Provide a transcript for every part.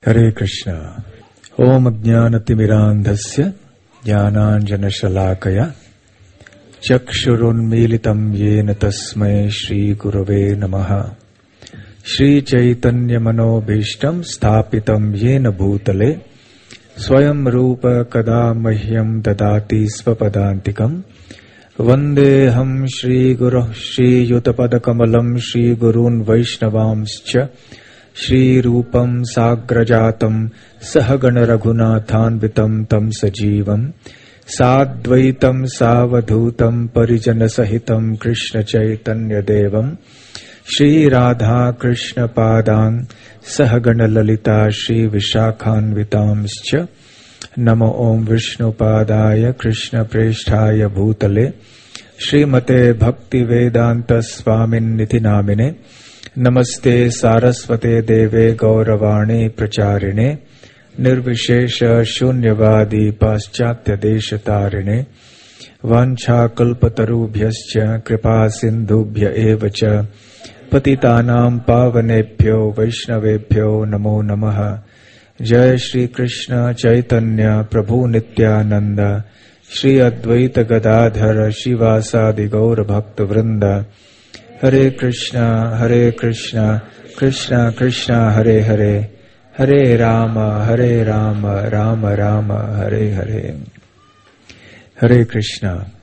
Hare Krishna. Om Ajnanatimirandhasya Jnananjanashalakaya Chakshurunmilitam Yena Tasmai Shri Gurave Namaha. Shri Chaitanya Manobhishtam Sthapitam Yena Bhutale Swayam Rupa Kada Mahyam Dadati Svapadantikam Vandeham Shri Guru Shri Yutapadakamalam Shri Gurun Vaishnavamscha Shri Rupam Sagrajatam Sahagana Raghunathanvitam Tam Sajivam Sadvaitam Savadhutam Parijana Sahitam Krishna Chaitanya Devam Shri Radha Krishna Padang Sahagana Lalita Shri Vishakhanvitamscha Namo Om Vishnu Padaya Krishna Presthaya Bhutale Srimate Bhakti Vedanta Swamin Niti Namine Namaste Saraswate Deve Gauravani Pracharine Nirvishesha Shunyavadi Paschatya Deshatarine Vancha Kalpatarubhyascha Kripa Sindhubhya Evacha Patitanam Pavanebhyo Vaishnavebhyo Namo Namaha. Jai Shri Krishna Chaitanya Prabhu Nityananda Shri Advaita Gadadhara Shivasadi Gaura Bhakta Vrinda. Hare Krishna, Krishna Krishna, Hare Hare, Hare Rama, Rama Rama, Hare Hare. Hare Krishna.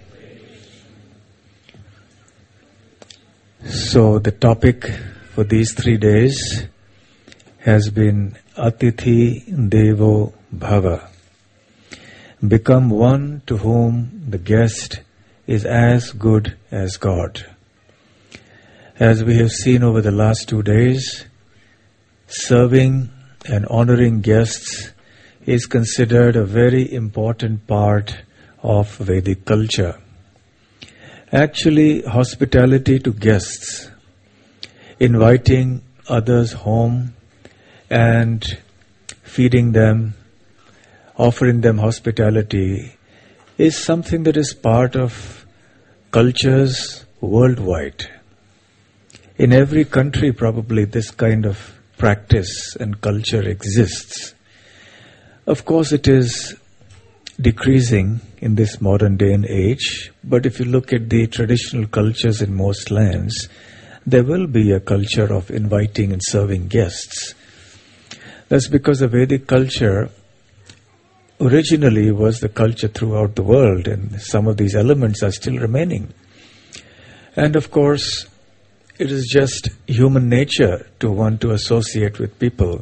So the topic for these 3 days has been Atithi Devo Bhava. Become one to whom the guest is as good as God. As we have seen over the last 2 days, serving and honoring guests is considered a very important part of Vedic culture. Actually, hospitality to guests, inviting others home and feeding them, offering them hospitality, is something that is part of cultures worldwide. In every country, probably this kind of practice and culture exists. Of course, it is decreasing in this modern day and age, but if you look at the traditional cultures in most lands, there will be a culture of inviting and serving guests. That's because the Vedic culture originally was the culture throughout the world, and some of these elements are still remaining. And of course, it is just human nature to want to associate with people.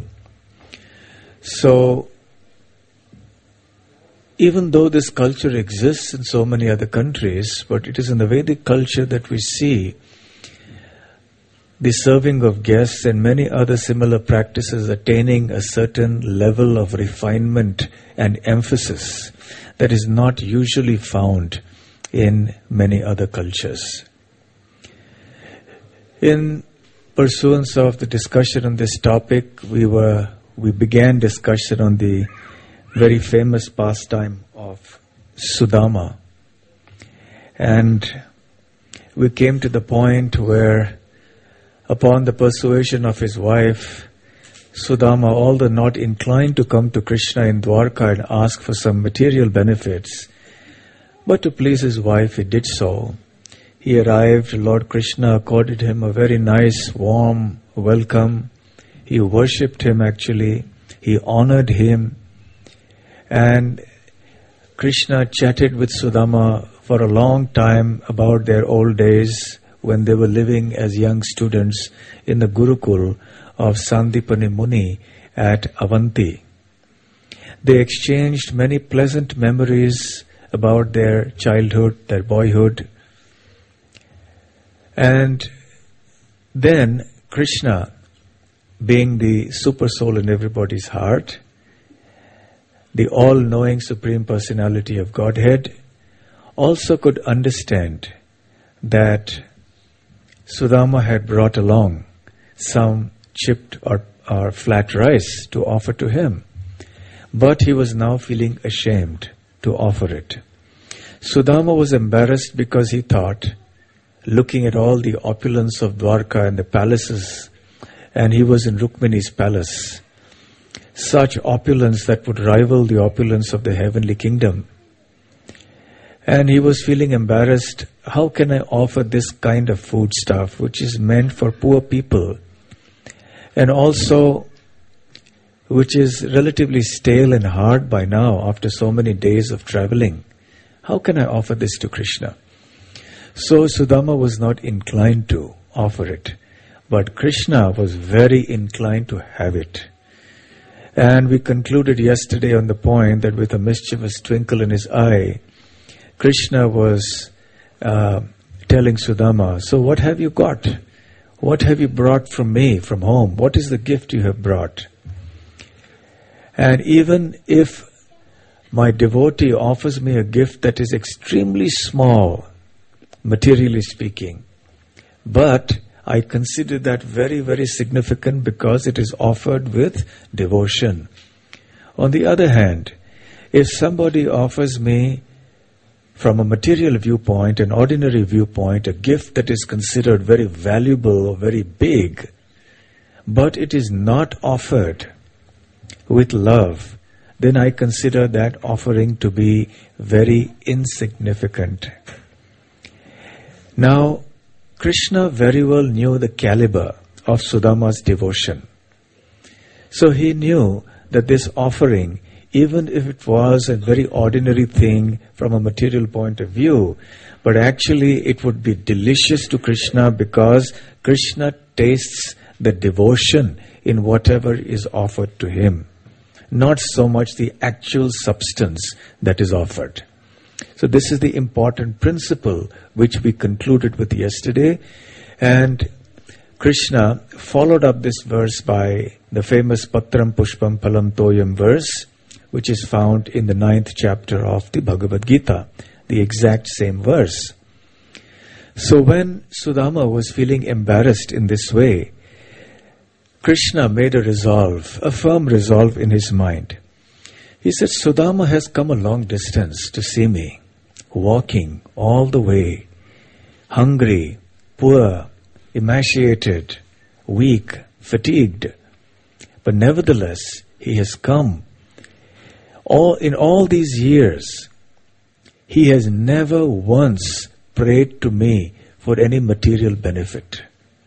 So, even though this culture exists in so many other countries, but it is in the Vedic culture that we see the serving of guests and many other similar practices attaining a certain level of refinement and emphasis that is not usually found in many other cultures. In pursuance of the discussion on this topic, we began discussion on the very famous pastime of Sudama. And we came to the point where, upon the persuasion of his wife, Sudama, although not inclined to come to Krishna in Dwarka and ask for some material benefits, but to please his wife, he did so. He arrived, Lord Krishna accorded him a very nice, warm welcome. He worshipped him actually. He honored him. And Krishna chatted with Sudama for a long time about their old days when they were living as young students in the Gurukul of Sandipani Muni at Avanti. They exchanged many pleasant memories about their childhood, their boyhood. And then Krishna, being the super soul in everybody's heart, the all-knowing Supreme Personality of Godhead, also could understand that Sudama had brought along some chipped or flat rice to offer to him. But he was now feeling ashamed to offer it. Sudama was embarrassed because he thought, looking at all the opulence of Dwarka and the palaces, and he was in Rukmini's palace. such opulence that would rival the opulence of the heavenly kingdom. And he was feeling embarrassed. How can I offer this kind of food stuff which is meant for poor people, and also which is relatively stale and hard by now after so many days of traveling? How can I offer this to Krishna? So Sudama was not inclined to offer it, but Krishna was very inclined to have it. And we concluded yesterday on the point that with a mischievous twinkle in his eye, Krishna was telling Sudama, so what have you got? What have you brought from me, from home? What is the gift you have brought? And even if my devotee offers me a gift that is extremely small, materially speaking, but I consider that very, very significant because it is offered with devotion. On the other hand, if somebody offers me from a material viewpoint, an ordinary viewpoint, a gift that is considered very valuable or very big, but it is not offered with love, then I consider that offering to be very insignificant. Now, Krishna very well knew the caliber of Sudama's devotion. So he knew that this offering, even if it was a very ordinary thing from a material point of view, but actually it would be delicious to Krishna because Krishna tastes the devotion in whatever is offered to him, not so much the actual substance that is offered. So this is the important principle which we concluded with yesterday. And Krishna followed up this verse by the famous Patram Pushpam Phalam Toyam verse, which is found in the 9th chapter of the Bhagavad Gita, the exact same verse. So when Sudama was feeling embarrassed in this way, Krishna made a resolve, a firm resolve in his mind. He said, Sudama has come a long distance to see me, walking all the way, hungry, poor, emaciated, weak, fatigued. But nevertheless, he has come. In all these years, he has never once prayed to me for any material benefit.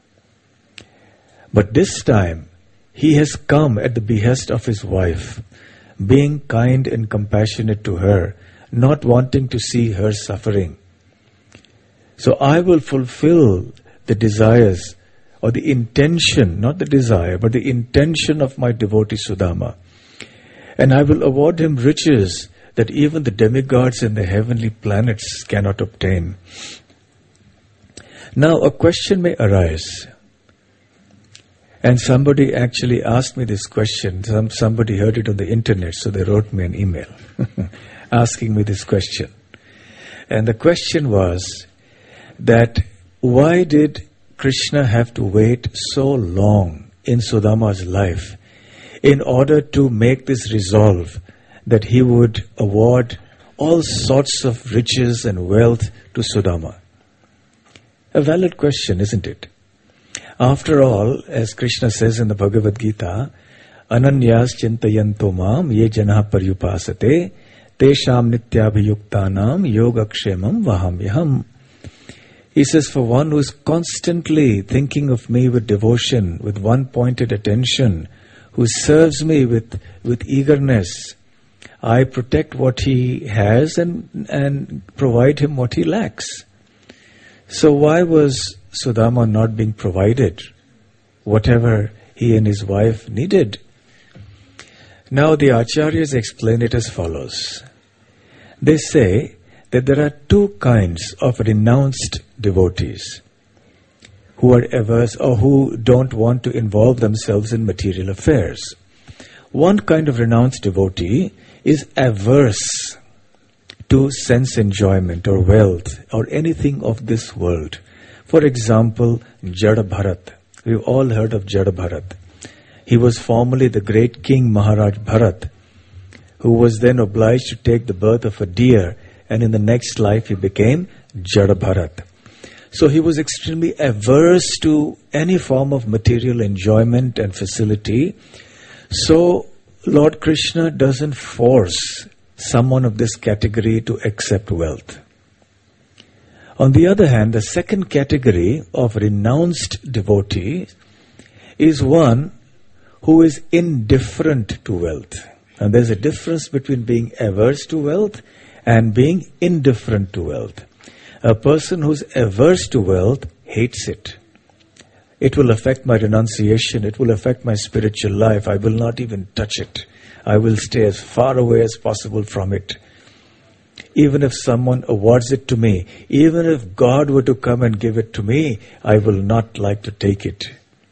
But this time, he has come at the behest of his wife, being kind and compassionate to her, not wanting to see her suffering. So I will fulfill the desires or the intention, not the desire, but the intention of my devotee Sudama. And I will award him riches that even the demigods and the heavenly planets cannot obtain. Now a question may arise. And somebody actually asked me this question. Somebody heard it on the internet, so they wrote me an email asking me this question. And the question was that why did Krishna have to wait so long in Sudama's life in order to make this resolve that he would award all sorts of riches and wealth to Sudama? A valid question, isn't it? After all, as Krishna says in the Bhagavad Gita, Ananyas chintayanto mam ye janah paryupasate tesham nityabhiyuktanam yogakshemam vahamyaham. He says, for one who is constantly thinking of me with devotion, with one-pointed attention, who serves me with eagerness, I protect what he has and provide him what he lacks. So why was Sudama not being provided whatever he and his wife needed? Now the Acharyas explain it as follows. They say that there are two kinds of renounced devotees who are averse or who don't want to involve themselves in material affairs. One kind of renounced devotee is averse to sense enjoyment or wealth or anything of this world. For example, Jada Bharat. We've all heard of Jada Bharat. He was formerly the great king Maharaj Bharat, who was then obliged to take the birth of a deer, and in the next life he became Jada Bharat. So he was extremely averse to any form of material enjoyment and facility. So Lord Krishna doesn't force someone of this category to accept wealth. On the other hand, the second category of renounced devotee is one who is indifferent to wealth. And there's a difference between being averse to wealth and being indifferent to wealth. A person who's averse to wealth hates it. It will affect my renunciation. It will affect my spiritual life. I will not even touch it. I will stay as far away as possible from it. Even if someone awards it to me, even if God were to come and give it to me, I will not like to take it.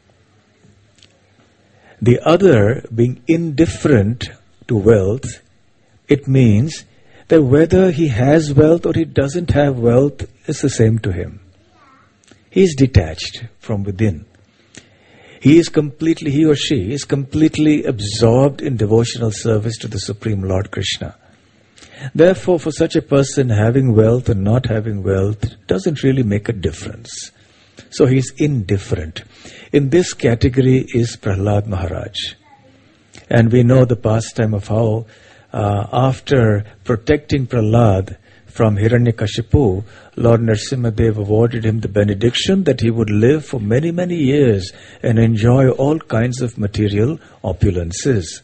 The other, being indifferent to wealth, it means that whether he has wealth or he doesn't have wealth is the same to him. He is detached from within. He or she is completely absorbed in devotional service to the Supreme Lord Krishna. Therefore, for such a person, having wealth or not having wealth doesn't really make a difference. So he is indifferent. In this category is Prahlad Maharaj. And we know the pastime of how after protecting Prahlad from Hiranyakashipu, Lord Nrsimhadev awarded him the benediction that he would live for many, many years and enjoy all kinds of material opulences.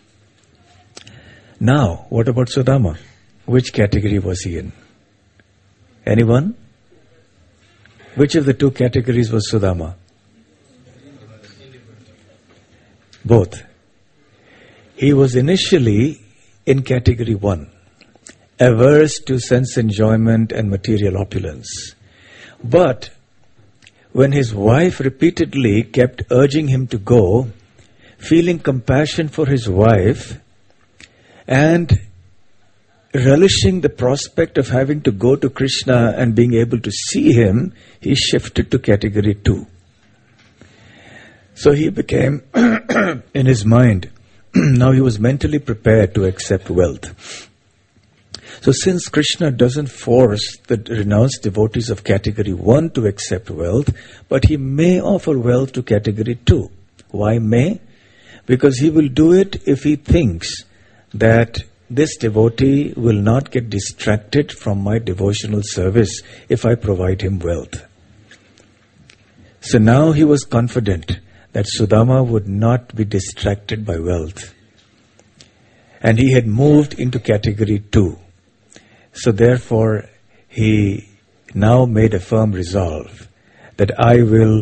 Now, what about Sudama? Which category was he in? Anyone? Which of the two categories was Sudama? Both. He was initially in category 1, averse to sense enjoyment and material opulence. But when his wife repeatedly kept urging him to go, feeling compassion for his wife and relishing the prospect of having to go to Krishna and being able to see him, he shifted to category 2. So he became, in his mind, now he was mentally prepared to accept wealth. So since Krishna doesn't force the renounced devotees of category 1 to accept wealth, but he may offer wealth to category 2. Why may? Because he will do it if he thinks that this devotee will not get distracted from my devotional service if I provide him wealth. So now he was confident that Sudama would not be distracted by wealth. And he had moved into category 2. So therefore, he now made a firm resolve that I will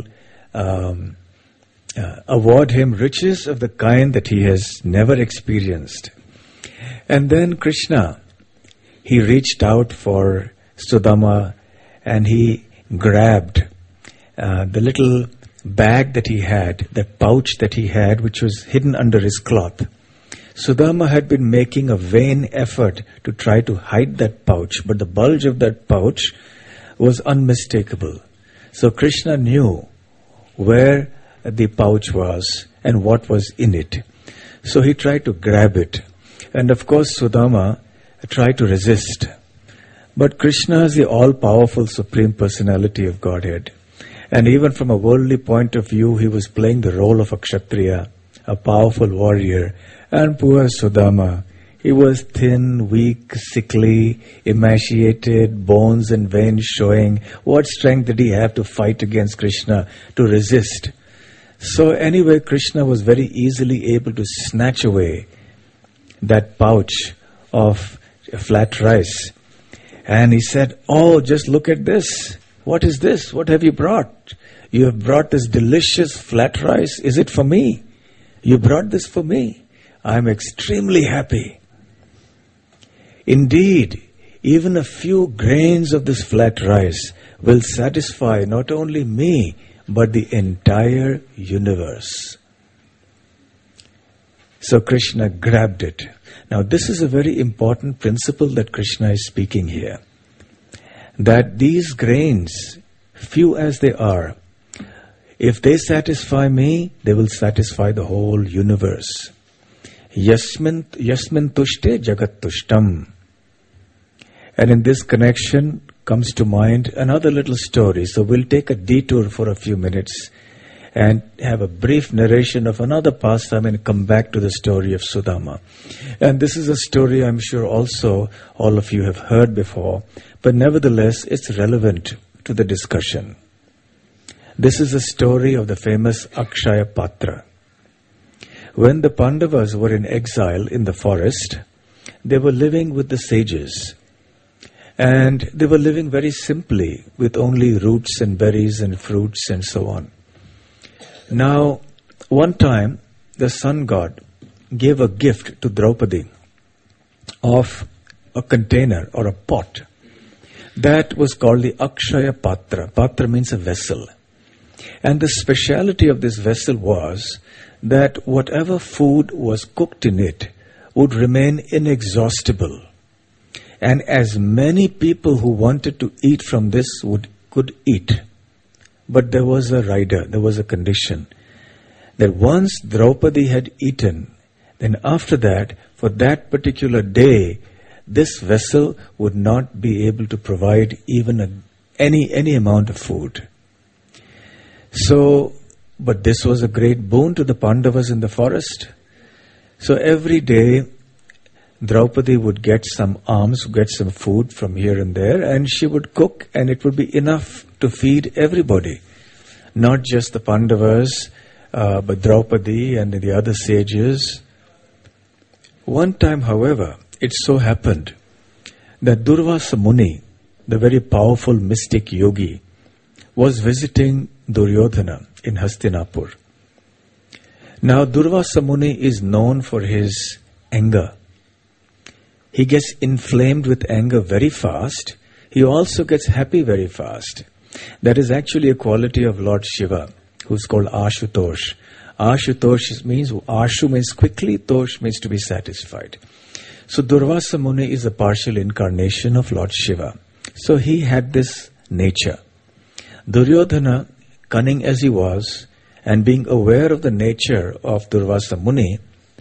award him riches of the kind that he has never experienced. And then Krishna, he reached out for Sudama and he grabbed the little bag that he had, the pouch that he had, which was hidden under his cloth. Sudama had been making a vain effort to try to hide that pouch, but the bulge of that pouch was unmistakable. So Krishna knew where the pouch was and what was in it. So he tried to grab it. And of course Sudama tried to resist. But Krishna is the all-powerful Supreme Personality of Godhead. And even from a worldly point of view, he was playing the role of a Kshatriya, a powerful warrior. And poor Sudama, he was thin, weak, sickly, emaciated, bones and veins showing. What strength did he have to fight against Krishna, to resist? So anyway, Krishna was very easily able to snatch away that pouch of flat rice. And he said, "Oh, just look at this. What is this? What have you brought? You have brought this delicious flat rice. Is it for me? You brought this for me. I am extremely happy. Indeed, even a few grains of this flat rice will satisfy not only me, but the entire universe." So Krishna grabbed it. Now this is a very important principle that Krishna is speaking here. That these grains, few as they are, if they satisfy me, they will satisfy the whole universe. Yasmin tushte jagat tushtam. And in this connection comes to mind another little story. So we'll take a detour for a few minutes and have a brief narration of another pastime and come back to the story of Sudama. And this is a story I'm sure also all of you have heard before, but nevertheless it's relevant to the discussion. This is a story of the famous Akshaya Patra. When the Pandavas were in exile in the forest, they were living with the sages. And they were living very simply with only roots and berries and fruits and so on. Now, one time, the sun god gave a gift to Draupadi of a container or a pot. That was called the Akshaya Patra. Patra means a vessel. And the speciality of this vessel was that whatever food was cooked in it would remain inexhaustible. And as many people who wanted to eat from this could eat. But there was a rider, there was a condition. That once Draupadi had eaten, then after that, for that particular day, this vessel would not be able to provide even any amount of food. So, but this was a great boon to the Pandavas in the forest. So every day, Draupadi would get some alms, get some food from here and there, and she would cook, and it would be enough to feed everybody. Not just the Pandavas, but Draupadi and the other sages. One time, however, it so happened that Durvasa Muni, the very powerful mystic yogi, was visiting Duryodhana in Hastinapur. Now, Durvasa Muni is known for his anger. He gets inflamed with anger very fast. He also gets happy very fast. That is actually a quality of Lord Shiva, who's called Ashutosh. Ashutosh means, Ashu means quickly, Tosh means to be satisfied. So Durvasa Muni is a partial incarnation of Lord Shiva. So he had this nature. Duryodhana, cunning as he was, and being aware of the nature of Durvasa Muni,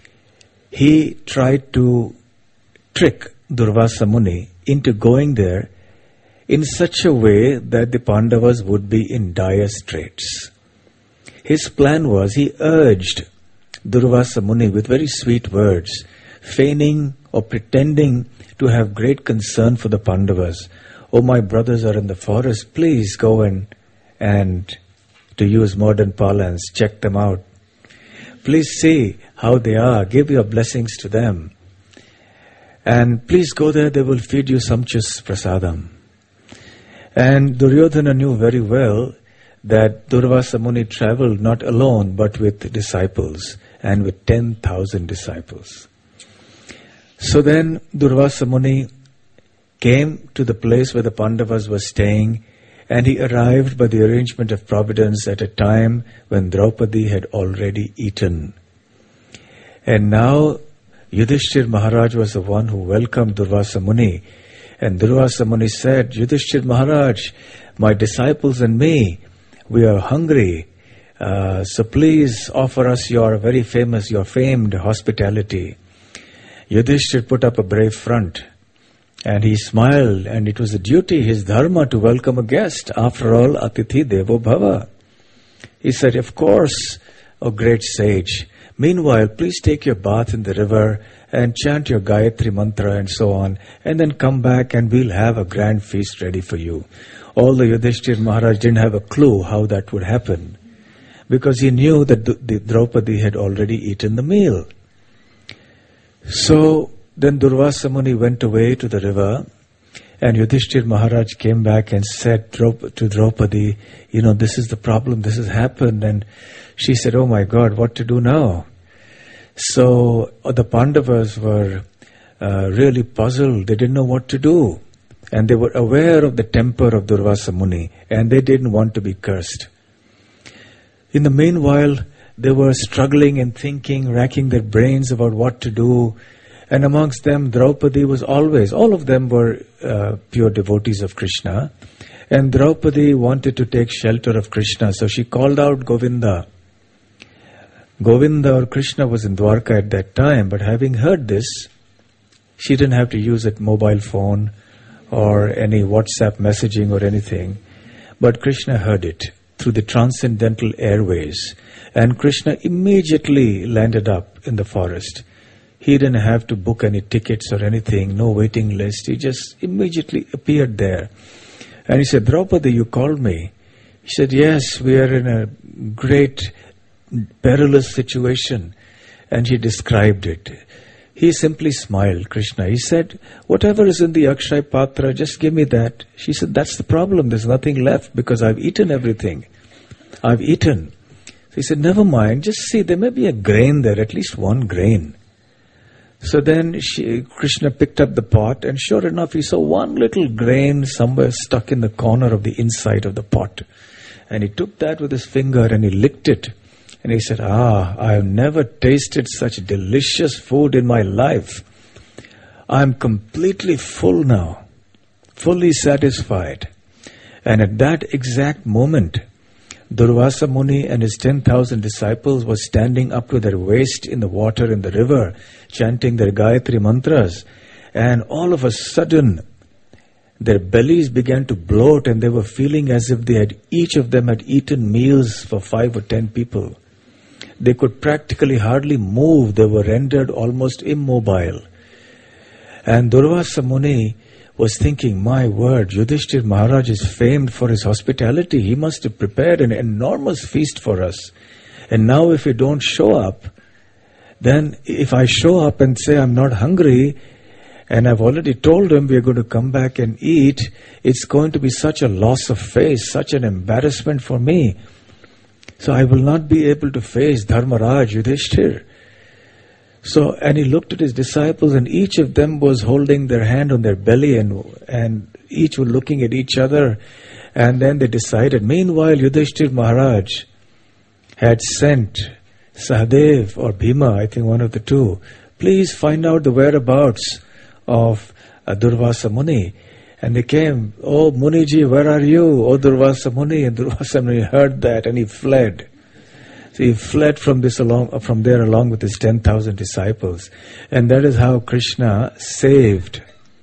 he tried to trick Durvasa Muni into going there in such a way that the Pandavas would be in dire straits. His plan was, he urged Durvasa Muni with very sweet words, feigning or pretending to have great concern for the Pandavas. Oh, my brothers are in the forest, please go and to use modern parlance, check them out. Please see how they are, give your blessings to them. And please go there, they will feed you sumptuous prasadam. And Duryodhana knew very well that Durvasa Muni traveled not alone but with disciples, and with 10,000 disciples. So then Durvasa Muni came to the place where the Pandavas were staying, and he arrived by the arrangement of providence at a time when Draupadi had already eaten. And now Yudhishthir Maharaj was the one who welcomed Durvasa Muni. And Durvasa Muni said, Yudhishthir Maharaj, my disciples and me, we are hungry. So please offer us your famed hospitality. Yudhishthir put up a brave front. And he smiled, and it was a duty, his dharma, to welcome a guest. After all, Atithi Devo Bhava. He said, of course, O great sage. Meanwhile, please take your bath in the river and chant your Gayatri mantra and so on, and then come back and we'll have a grand feast ready for you. Although Yudhishthir Maharaj didn't have a clue how that would happen, because he knew that the Draupadi had already eaten the meal. So then Durvasa Muni went away to the river, and Yudhishthir Maharaj came back and said to Draupadi, this is the problem, this has happened. And she said, oh my God, what to do now? So the Pandavas were really puzzled. They didn't know what to do. And they were aware of the temper of Durvasa Muni, and they didn't want to be cursed. In the meanwhile, they were struggling and thinking, racking their brains about what to do. And amongst them, Draupadi was always, all of them were pure devotees of Krishna. And Draupadi wanted to take shelter of Krishna, so she called out Govinda. Govinda or Krishna was in Dwarka at that time, but having heard this, she didn't have to use a mobile phone or any WhatsApp messaging or anything. But Krishna heard it. through the transcendental airways. And Krishna immediately landed up in the forest. He didn't have to book any tickets or anything, no waiting list. He just immediately appeared there. And he said, Draupadi, you called me. He said, yes, we are in a great perilous situation. And he described it. He simply smiled, Krishna. He said, whatever is in the Akshay Patra, just give me that. She said, that's the problem. There's nothing left because I've eaten everything. I've eaten. So he said, never mind. Just see, there may be a grain there, at least one grain. So then Krishna picked up the pot, and sure enough, he saw one little grain somewhere stuck in the corner of the inside of the pot. And he took that with his finger and he licked it. And he said, I have never tasted such delicious food in my life. I am completely full now, fully satisfied. And at that exact moment, Durvasa Muni and his 10,000 disciples were standing up to their waist in the water in the river, chanting their Gayatri mantras. And all of a sudden, their bellies began to bloat, and they were feeling as if each of them had eaten meals for 5 or 10 people. They could practically hardly move. They were rendered almost immobile. And Durvasa Muni was thinking, my word, Yudhishthir Maharaj is famed for his hospitality. He must have prepared an enormous feast for us. And now if we don't show up, then if I show up and say I'm not hungry, and I've already told him we're going to come back and eat, it's going to be such a loss of face, such an embarrassment for me. So I will not be able to face Dharmaraj, Yudhishthir. So, and he looked at his disciples, and each of them was holding their hand on their belly, and each were looking at each other. And then they decided. Meanwhile, Yudhishthir Maharaj had sent Sahadev or Bhima, I think one of the two, please find out the whereabouts of Durvasa Muni. And they came, oh Muniji, where are you? Oh Durvasa Muni. And Durvasa Muni heard that and he fled. So he fled from there along with his 10,000 disciples. And that is how Krishna saved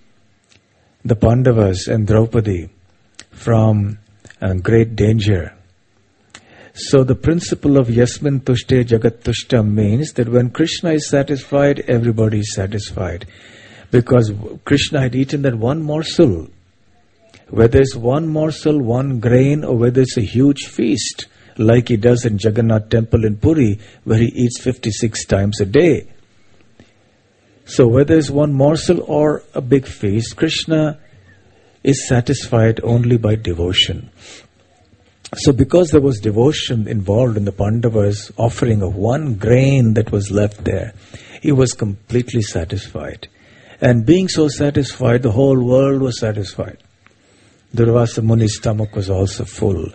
the Pandavas and Draupadi from great danger. So the principle of Yasmin Tushte Jagat Tushtam means that when Krishna is satisfied, everybody is satisfied. Because Krishna had eaten that one morsel. Whether it's one morsel, one grain, or whether it's a huge feast, like he does in Jagannath Temple in Puri, where he eats 56 times a day. So whether it's one morsel or a big feast, Krishna is satisfied only by devotion. So because there was devotion involved in the Pandavas' offering of one grain that was left there, he was completely satisfied. And being so satisfied, the whole world was satisfied. Durvasa Muni's stomach was also full.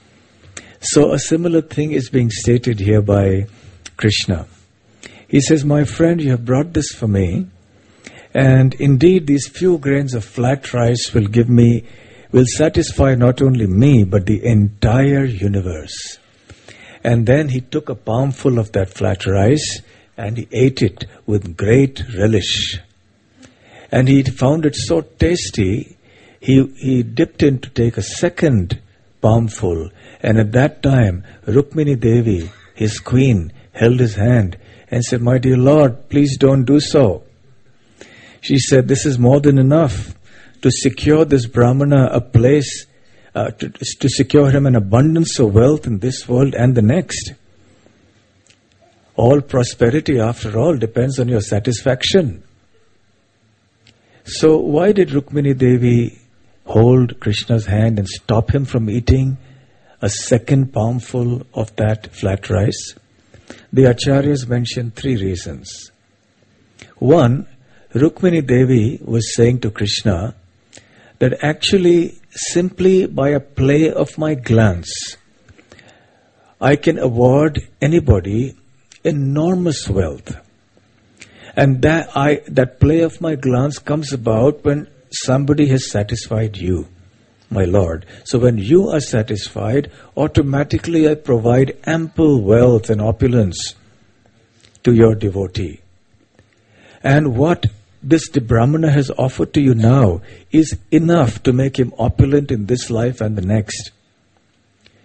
So a similar thing is being stated here by Krishna. He says, my friend, you have brought this for me. And indeed, these few grains of flat rice will satisfy not only me, but the entire universe. And then he took a palmful of that flat rice and he ate it with great relish. And he found it so tasty, he dipped in to take a second palmful. And at that time, Rukmini Devi, his queen, held his hand and said, my dear Lord, please don't do so. She said, this is more than enough to secure this Brahmana a place, to secure him an abundance of wealth in this world and the next. All prosperity, after all, depends on your satisfaction. So why did Rukmini Devi hold Krishna's hand and stop him from eating a second palmful of that flat rice? The Acharyas mention 3 reasons. One, Rukmini Devi was saying to Krishna that actually simply by a play of my glance, I can award anybody enormous wealth. And that play of my glance comes about when somebody has satisfied you, my Lord. So when you are satisfied, automatically I provide ample wealth and opulence to your devotee. And what this Brahmana has offered to you now is enough to make him opulent in this life and the next.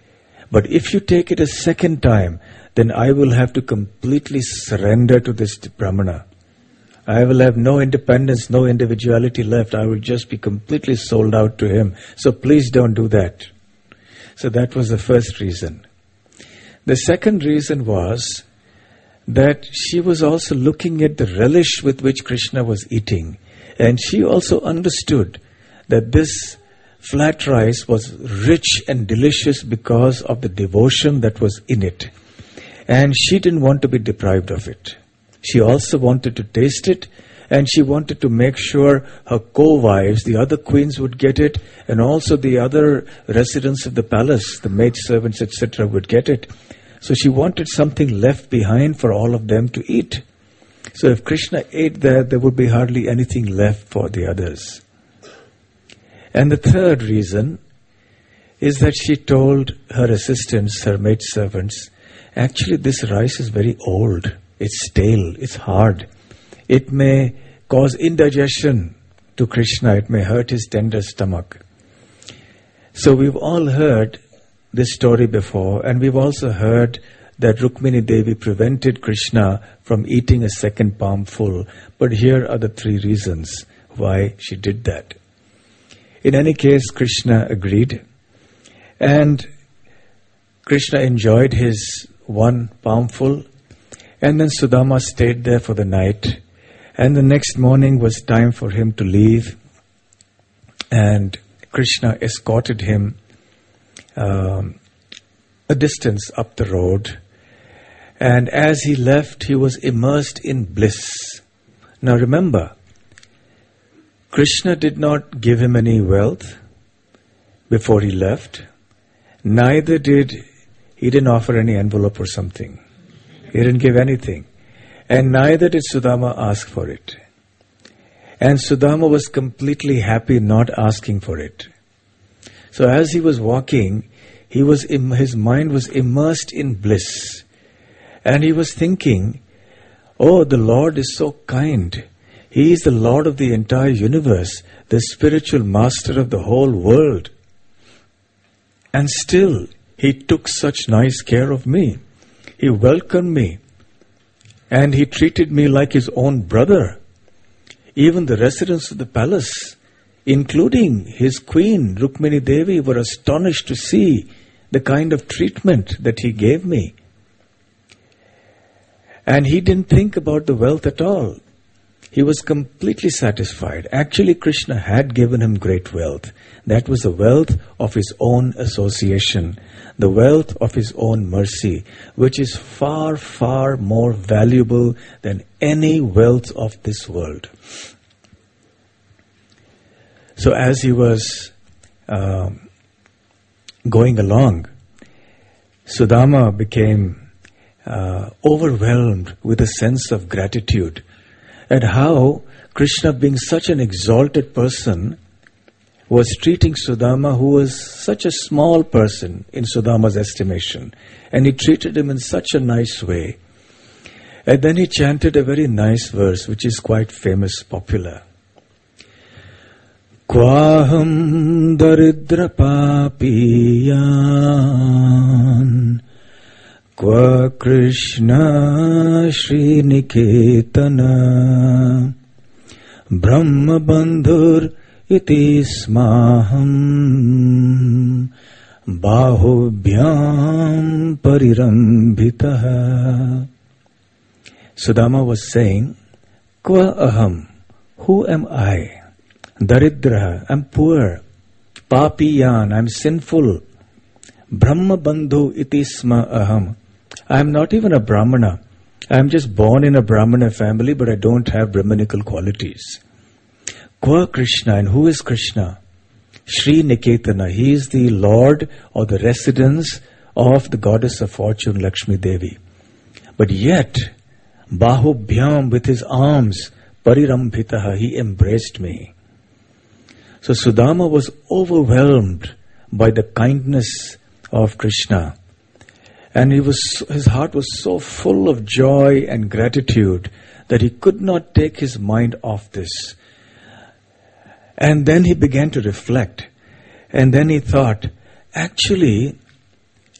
But if you take it a second time, then I will have to completely surrender to this Brahmana. I will have no independence, no individuality left. I will just be completely sold out to him. So please don't do that. So that was the first reason. The second reason was that she was also looking at the relish with which Krishna was eating. And she also understood that this flat rice was rich and delicious because of the devotion that was in it. And she didn't want to be deprived of it. She also wanted to taste it, and she wanted to make sure her co-wives, the other queens, would get it, and also the other residents of the palace, the maidservants, etc., would get it. So she wanted something left behind for all of them to eat. So if Krishna ate that, there would be hardly anything left for the others. And the third reason is that she told her assistants, her maidservants, actually this rice is very old. It's stale, it's hard. It may cause indigestion to Krishna. It may hurt his tender stomach. So we've all heard this story before, and we've also heard that Rukmini Devi prevented Krishna from eating a second palmful. But here are the three reasons why she did that. In any case, Krishna agreed, and Krishna enjoyed his one palmful. And then Sudama stayed there for the night. And the next morning was time for him to leave. And Krishna escorted him a distance up the road. And as he left, he was immersed in bliss. Now remember, Krishna did not give him any wealth before he left. Neither did he didn't offer any envelope or something. He didn't give anything. And neither did Sudama ask for it. And Sudama was completely happy not asking for it. So as he was walking, his mind was immersed in bliss. And he was thinking, oh, the Lord is so kind. He is the Lord of the entire universe, the spiritual master of the whole world. And still, he took such nice care of me. He welcomed me, and he treated me like his own brother. Even the residents of the palace, including his queen, Rukmini Devi, were astonished to see the kind of treatment that he gave me. And he didn't think about the wealth at all. He was completely satisfied. Actually, Krishna had given him great wealth. That was the wealth of his own association, the wealth of his own mercy, which is far, far more valuable than any wealth of this world. So as he was going along, Sudama became overwhelmed with a sense of gratitude at how Krishna, being such an exalted person, was treating Sudama, who was such a small person in Sudama's estimation. And he treated him in such a nice way. And then he chanted a very nice verse, which is quite famous, popular. Kwaham daridra papiyan Kwa Krishna Shri Niketana Brahma Bandhur iti smaham Bahubhyam parirambhitaha. Sudama was saying, Kwa aham, who am I? Daridra, I'm poor. Papiyan, I'm sinful. Brahma Bandhu iti sma aham. I'm not even a Brahmana. I'm just born in a Brahmana family, but I don't have Brahmanical qualities. Kwa Krishna, and who is Krishna? Shri Niketana, he is the Lord or the residence of the goddess of fortune, Lakshmi Devi. But yet, Bahubhyam, with his arms, Parirambhitaha, he embraced me. So Sudama was overwhelmed by the kindness of Krishna. And his heart was so full of joy and gratitude that he could not take his mind off this. And then he began to reflect. And then he thought, actually,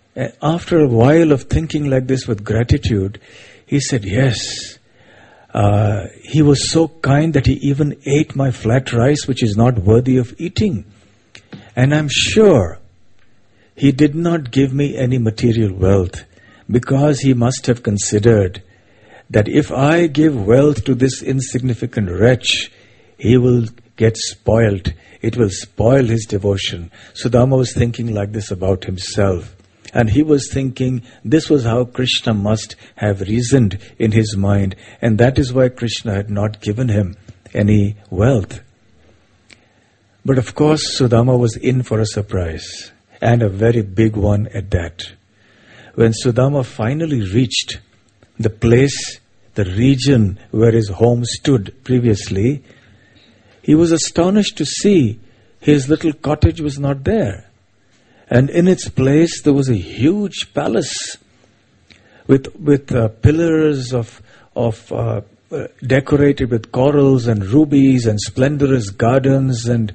After a while of thinking like this with gratitude, he said, yes, he was so kind that he even ate my flat rice, which is not worthy of eating. And I'm sure he did not give me any material wealth, because he must have considered that if I give wealth to this insignificant wretch, he will get spoiled. It will spoil his devotion. Sudama was thinking like this about himself. And he was thinking this was how Krishna must have reasoned in his mind. And that is why Krishna had not given him any wealth. But of course, Sudama was in for a surprise. And a very big one at that. When Sudama finally reached the place, the region where his home stood previously, he was astonished to see his little cottage was not there. And in its place there was a huge palace with pillars decorated with corals and rubies and splendorous gardens and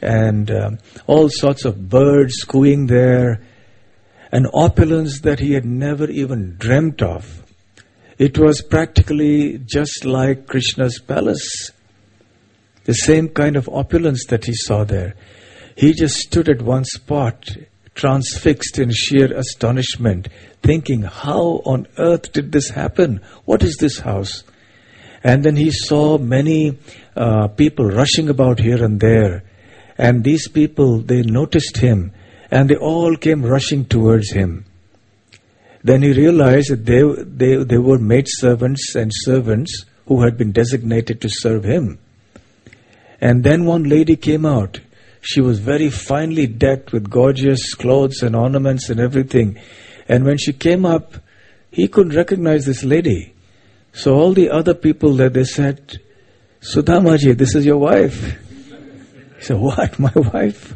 all sorts of birds cooing there, an opulence that he had never even dreamt of. It was practically just like Krishna's palace. The same kind of opulence that he saw there. He just stood at one spot, transfixed in sheer astonishment, thinking, how on earth did this happen? What is this house? And then he saw many people rushing about here and there. And these people, they noticed him, and they all came rushing towards him. Then he realized that they were maidservants and servants who had been designated to serve him. And then one lady came out. She was very finely decked with gorgeous clothes and ornaments and everything. And when she came up, he couldn't recognize this lady. So all the other people there, they said, Sudamaji, this is your wife. He said, what, my wife?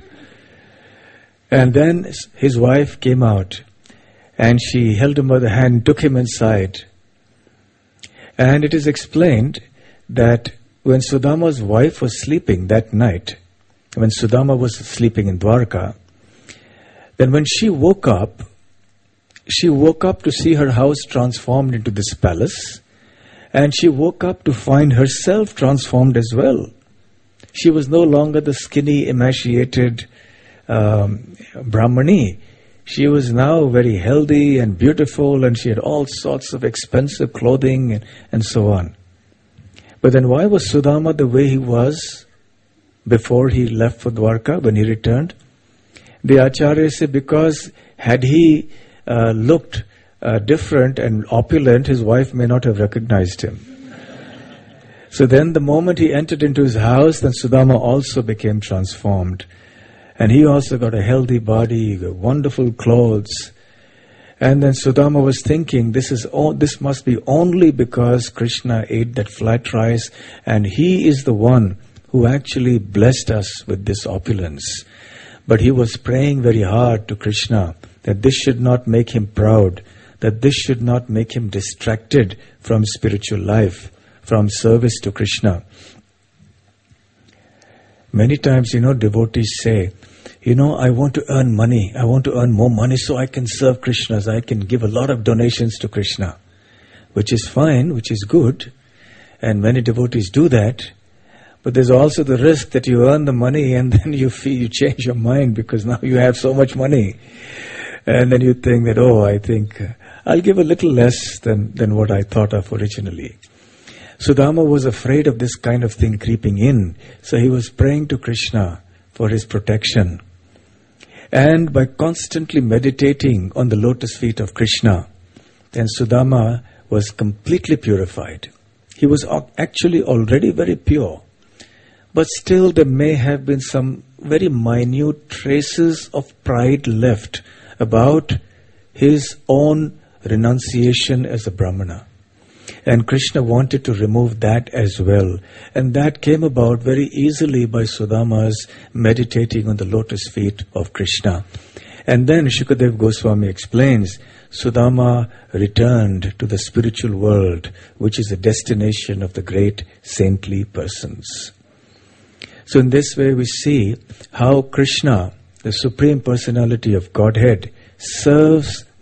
And then his wife came out. And she held him by the hand, took him inside. And it is explained that when Sudama's wife was sleeping that night, when Sudama was sleeping in Dwarka, then when she woke up to see her house transformed into this palace, and she woke up to find herself transformed as well. She was no longer the skinny, emaciated Brahmani. She was now very healthy and beautiful, and she had all sorts of expensive clothing and so on. But then why was Sudama the way he was before he left for Dwarka, when he returned? The Acharyas say because had he looked different and opulent, his wife may not have recognized him. So then the moment he entered into his house, then Sudama also became transformed. And he also got a healthy body, wonderful clothes. And then Sudama was thinking, this must be only because Krishna ate that flat rice, and he is the one who actually blessed us with this opulence. But he was praying very hard to Krishna that this should not make him proud, that this should not make him distracted from spiritual life, from service to Krishna. Many times, devotees say, I want to earn money. I want to earn more money so I can serve Krishna, so I can give a lot of donations to Krishna. Which is fine, which is good. And many devotees do that. But there's also the risk that you earn the money and then you change your mind because now you have so much money. And then you think that, I think I'll give a little less than what I thought of originally. Sudama was afraid of this kind of thing creeping in. So he was praying to Krishna for his protection. And by constantly meditating on the lotus feet of Krishna, then Sudama was completely purified. He was actually already very pure. But still there may have been some very minute traces of pride left about his own renunciation as a Brahmana. And Krishna wanted to remove that as well. And that came about very easily by Sudama's meditating on the lotus feet of Krishna. And then Shukadev Goswami explains, Sudama returned to the spiritual world, which is a destination of the great saintly persons. So in this way we see how Krishna, the Supreme Personality of Godhead, serves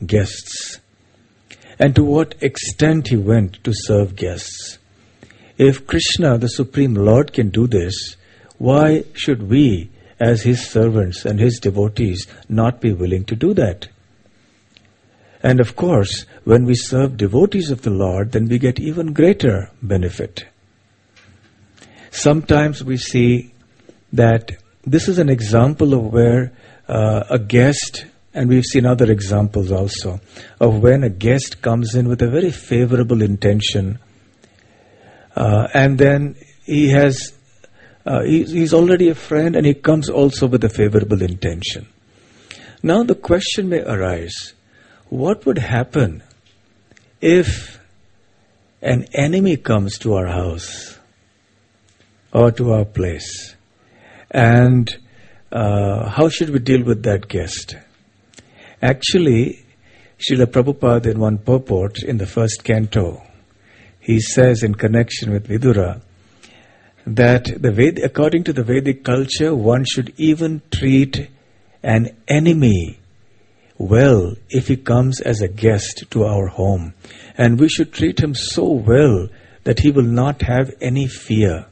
guests, and to what extent he went to serve guests. If Krishna, the Supreme Lord, can do this, why should we, as his servants and his devotees, not be willing to do that? And of course, when we serve devotees of the Lord, then we get even greater benefit. Sometimes we see that this is an example of where a guest, and we've seen other examples also, of when a guest comes in with a very favorable intention, and then he's already a friend, and he comes also with a favorable intention. Now the question may arise, what would happen if an enemy comes to our house or to our place? And how should we deal with that guest? Actually, Srila Prabhupada, in one purport in the first canto, he says in connection with Vidura that according to the Vedic culture, one should even treat an enemy well if he comes as a guest to our home. And we should treat him so well that he will not have any fear.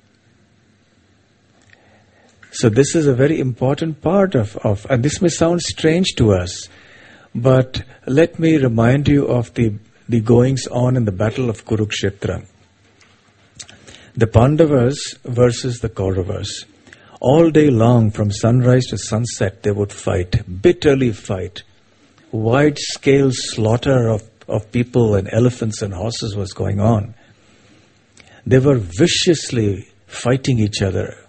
So this is a very important part of, and this may sound strange to us, but let me remind you of the goings on in the battle of Kurukshetra. The Pandavas versus the Kauravas. All day long, from sunrise to sunset, they would fight, bitterly fight. Wide-scale slaughter of people and elephants and horses was going on. They were viciously fighting each other.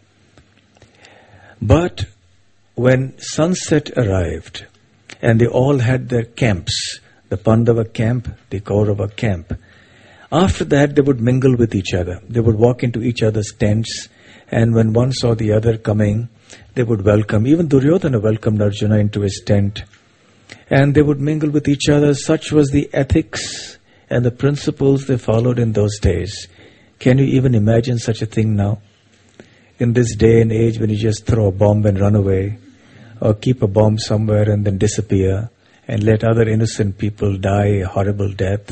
But when sunset arrived, and they all had their camps, the Pandava camp, the Kaurava camp, after that they would mingle with each other. They would walk into each other's tents, and when one saw the other coming, they would welcome. Even Duryodhana welcomed Arjuna into his tent. And they would mingle with each other. Such was the ethics and the principles they followed in those days. Can you even imagine such a thing now? In this day and age when you just throw a bomb and run away, or keep a bomb somewhere and then disappear, and let other innocent people die a horrible death.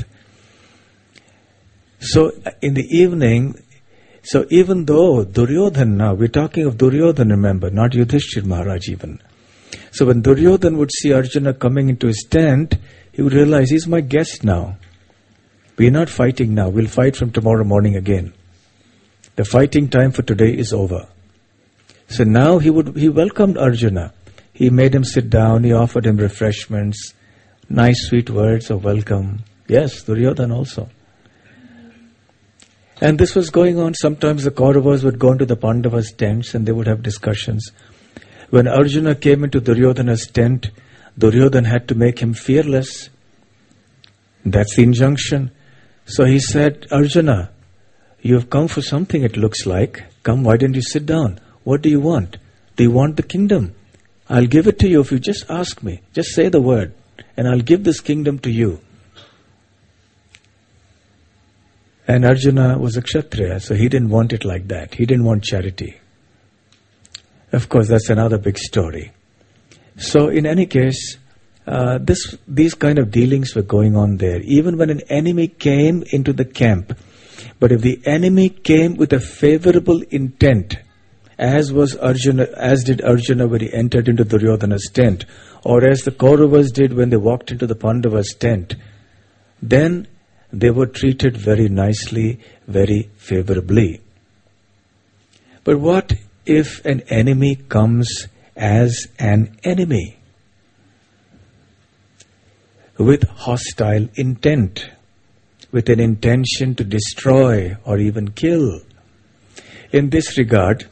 So in the evening, so even though Duryodhana, now we're talking of Duryodhana, remember, not Yudhishthir Maharaj even. So when Duryodhana would see Arjuna coming into his tent, he would realize, he's my guest now. We're not fighting now, we'll fight from tomorrow morning again. The fighting time for today is over. So now he welcomed Arjuna. He made him sit down, he offered him refreshments, nice sweet words of welcome. Yes, Duryodhana also. And this was going on. Sometimes the Kauravas would go into the Pandavas' tents and they would have discussions. When Arjuna came into Duryodhana's tent, Duryodhana had to make him fearless. That's the injunction. So he said, Arjuna, you have come for something, it looks like. Come, why don't you sit down? What do you want? Do you want the kingdom? I'll give it to you if you just ask me. Just say the word, and I'll give this kingdom to you. And Arjuna was a Kshatriya, so he didn't want it like that. He didn't want charity. Of course, that's another big story. So in any case, these kind of dealings were going on there. Even when an enemy came into the camp, but if the enemy came with a favorable intent, as did Arjuna when he entered into Duryodhana's tent, or as the Kauravas did when they walked into the Pandavas' tent, then they were treated very nicely, very favorably. But what if an enemy comes as an enemy with hostile intent, with an intention to destroy or even kill? In this regard,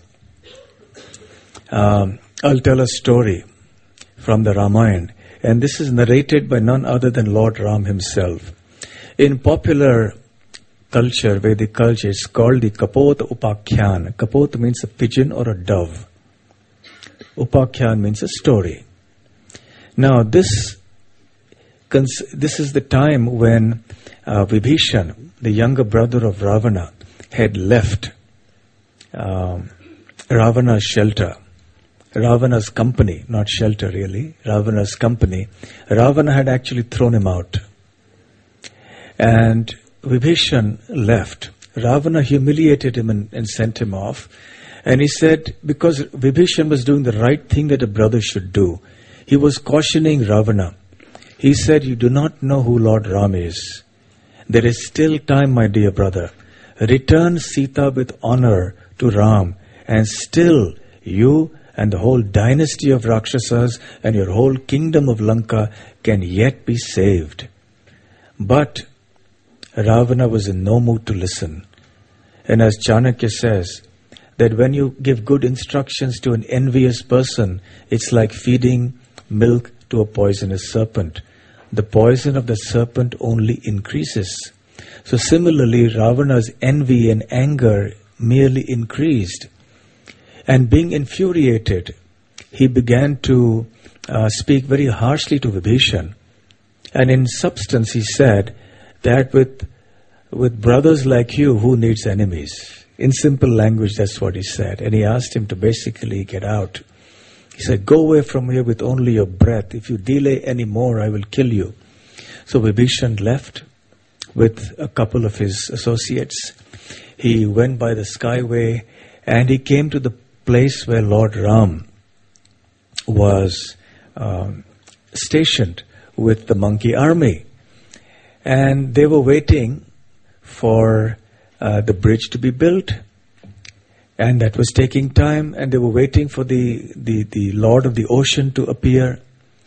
I'll tell a story from the Ramayana, and this is narrated by none other than Lord Ram himself. In popular culture, Vedic culture, it's called the Kapot Upakhyan. Kapot means a pigeon or a dove. Upakhyan means a story. Now this is the time when Vibhishan, the younger brother of Ravana, had left Ravana's shelter. Ravana's company, not shelter really, Ravana's company, Ravana had actually thrown him out. And Vibhishan left. Ravana humiliated him and sent him off. And he said, because Vibhishan was doing the right thing that a brother should do, he was cautioning Ravana. He said, you do not know who Lord Ram is. There is still time, my dear brother. Return Sita with honor to Ram, and still you and the whole dynasty of Rakshasas and your whole kingdom of Lanka can yet be saved. But Ravana was in no mood to listen. And as Chanakya says, that when you give good instructions to an envious person, it's like feeding milk to a poisonous serpent. The poison of the serpent only increases. So similarly, Ravana's envy and anger merely increased. And being infuriated, he began to speak very harshly to Vibhishan. And in substance, he said that with brothers like you, who needs enemies? In simple language, that's what he said. And he asked him to basically get out. He said, go away from here with only your breath. If you delay any more, I will kill you. So Vibhishan left with a couple of his associates. He went by the skyway and he came to the place where Lord Ram was stationed with the monkey army. And they were waiting for the bridge to be built. And that was taking time, and they were waiting for the Lord of the Ocean to appear.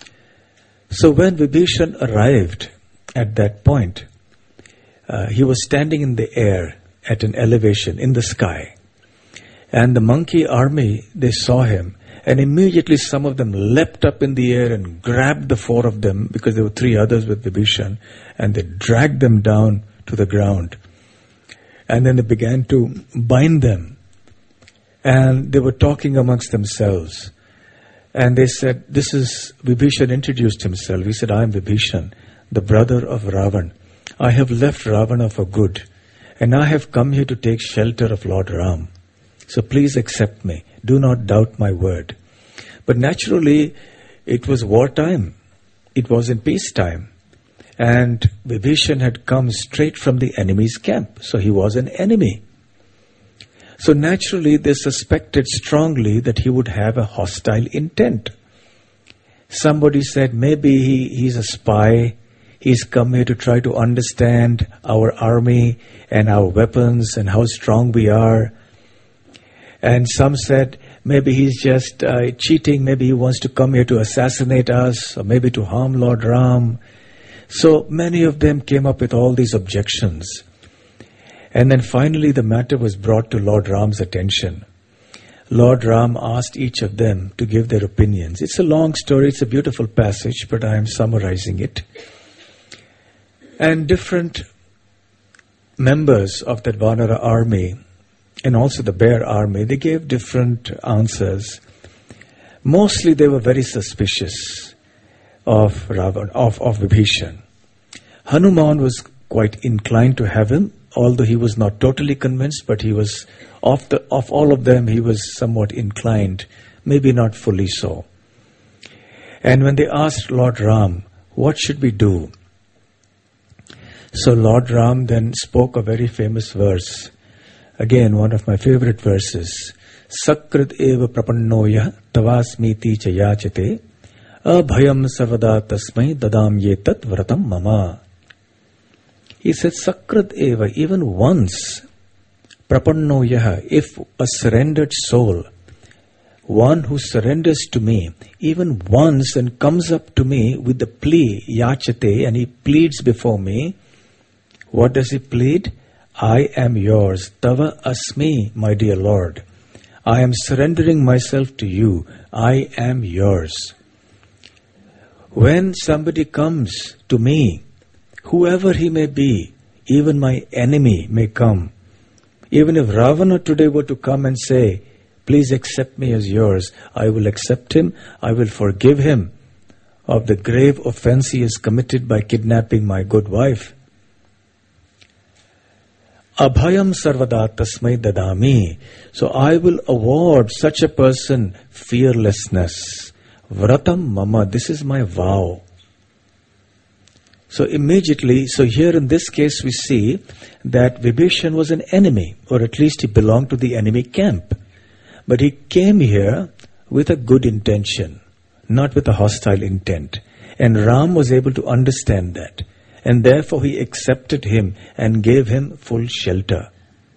So when Vibhishan arrived at that point, he was standing in the air at an elevation in the sky. And the monkey army, they saw him, and immediately some of them leapt up in the air and grabbed the four of them, because there were three others with Vibhishan, and they dragged them down to the ground. And then they began to bind them. And they were talking amongst themselves. And they said, this is, Vibhishan introduced himself. He said, I am Vibhishan, the brother of Ravan. I have left Ravana for good. And I have come here to take shelter of Lord Ram. So please accept me. Do not doubt my word. But naturally, it was wartime. It was in peacetime. And Vibhishan had come straight from the enemy's camp. So he was an enemy. So naturally, they suspected strongly that he would have a hostile intent. Somebody said, maybe he's a spy. He's come here to try to understand our army and our weapons and how strong we are. And some said, maybe he's just cheating. Maybe he wants to come here to assassinate us, or maybe to harm Lord Ram. So many of them came up with all these objections. And then finally the matter was brought to Lord Ram's attention. Lord Ram asked each of them to give their opinions. It's a long story, it's a beautiful passage, but I am summarizing it. And different members of that Vanara army, and also the bear army, they gave different answers. Mostly they were very suspicious of Ravana, of Vibhishan. Hanuman was quite inclined to have him, although he was not totally convinced, but he was, of all of them, he was somewhat inclined, maybe not fully so. And when they asked Lord Ram, what should we do? So Lord Ram then spoke a very famous verse. Again, one of my favorite verses. Sakrit eva prapannoya tavasmiti chayachate abhayam sarvada tasmai dadam yetat vratam mama. He said, Sakrat eva, even once, prapanno yaha, if a surrendered soul, one who surrenders to me, even once and comes up to me with the plea, yachate, and he pleads before me, what does he plead? I am yours, tava asmi, my dear Lord. I am surrendering myself to you. I am yours. When somebody comes to me, whoever he may be, even my enemy may come. Even if Ravana today were to come and say, please accept me as yours, I will accept him, I will forgive him of the grave offense he has committed by kidnapping my good wife. Abhayam sarvada tasmai dadami. So I will award such a person fearlessness. Vratam mama, this is my vow. So immediately, so here in this case we see that Vibhishan was an enemy, or at least he belonged to the enemy camp. But he came here with a good intention, not with a hostile intent. And Ram was able to understand that. And therefore he accepted him and gave him full shelter.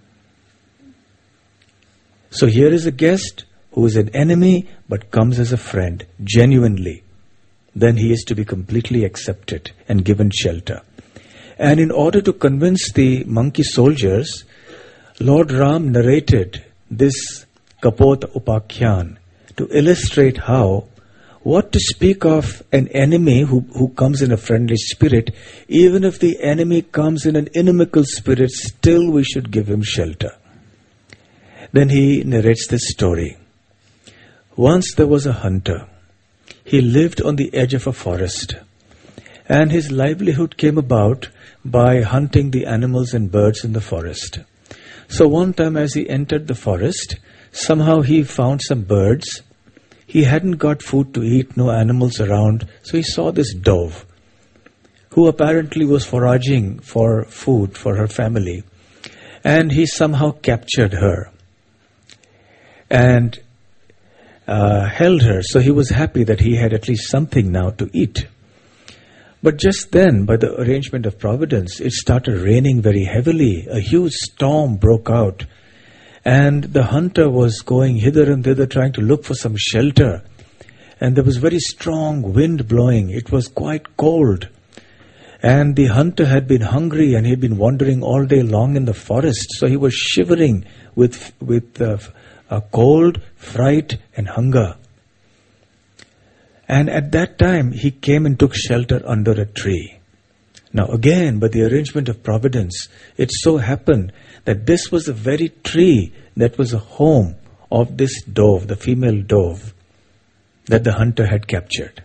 So here is a guest who is an enemy but comes as a friend, genuinely. Then he is to be completely accepted and given shelter. And in order to convince the monkey soldiers, Lord Ram narrated this Kapota Upakhyan to illustrate how, what to speak of an enemy who comes in a friendly spirit, even if the enemy comes in an inimical spirit, still we should give him shelter. Then he narrates this story. Once there was a hunter. He lived on the edge of a forest, and his livelihood came about by hunting the animals and birds in the forest. So one time as he entered the forest, somehow he found some birds. He hadn't got food to eat, no animals around, so he saw this dove, who apparently was foraging for food for her family, and he somehow captured her and held her, so he was happy that he had at least something now to eat. But just then, by the arrangement of Providence, it started raining very heavily. A huge storm broke out, and the hunter was going hither and thither trying to look for some shelter. And there was very strong wind blowing. It was quite cold. And the hunter had been hungry and he had been wandering all day long in the forest, so he was shivering with cold, fright, and hunger. And at that time, he came and took shelter under a tree. Now again, by the arrangement of Providence, it so happened that this was the very tree that was a home of this dove, the female dove, that the hunter had captured.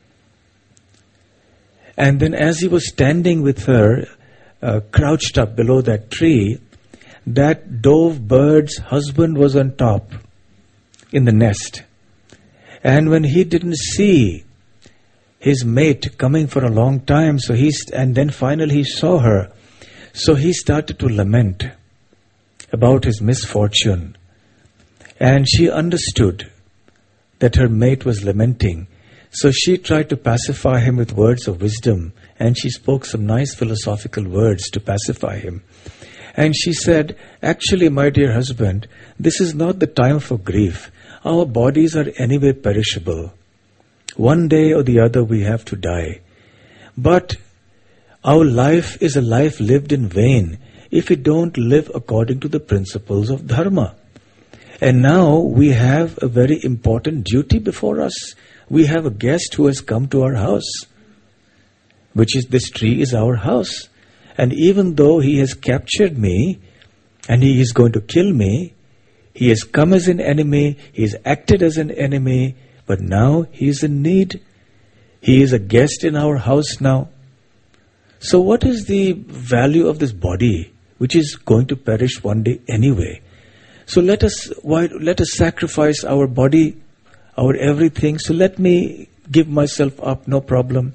And then as he was standing with her, crouched up below that tree, that dove bird's husband was on top in the nest. And when he didn't see his mate coming for a long time, and then finally he saw her, so he started to lament about his misfortune. And she understood that her mate was lamenting. So she tried to pacify him with words of wisdom, and she spoke some nice philosophical words to pacify him. And she said, actually, my dear husband, this is not the time for grief. Our bodies are anyway perishable. One day or the other we have to die. But our life is a life lived in vain if we don't live according to the principles of dharma. And now we have a very important duty before us. We have a guest who has come to our house, which is, this tree is our house. And even though he has captured me and he is going to kill me, he has come as an enemy, he has acted as an enemy, but now he is in need. He is a guest in our house now. So what is the value of this body, which is going to perish one day anyway? So let us sacrifice our body, our everything. So let me give myself up, no problem.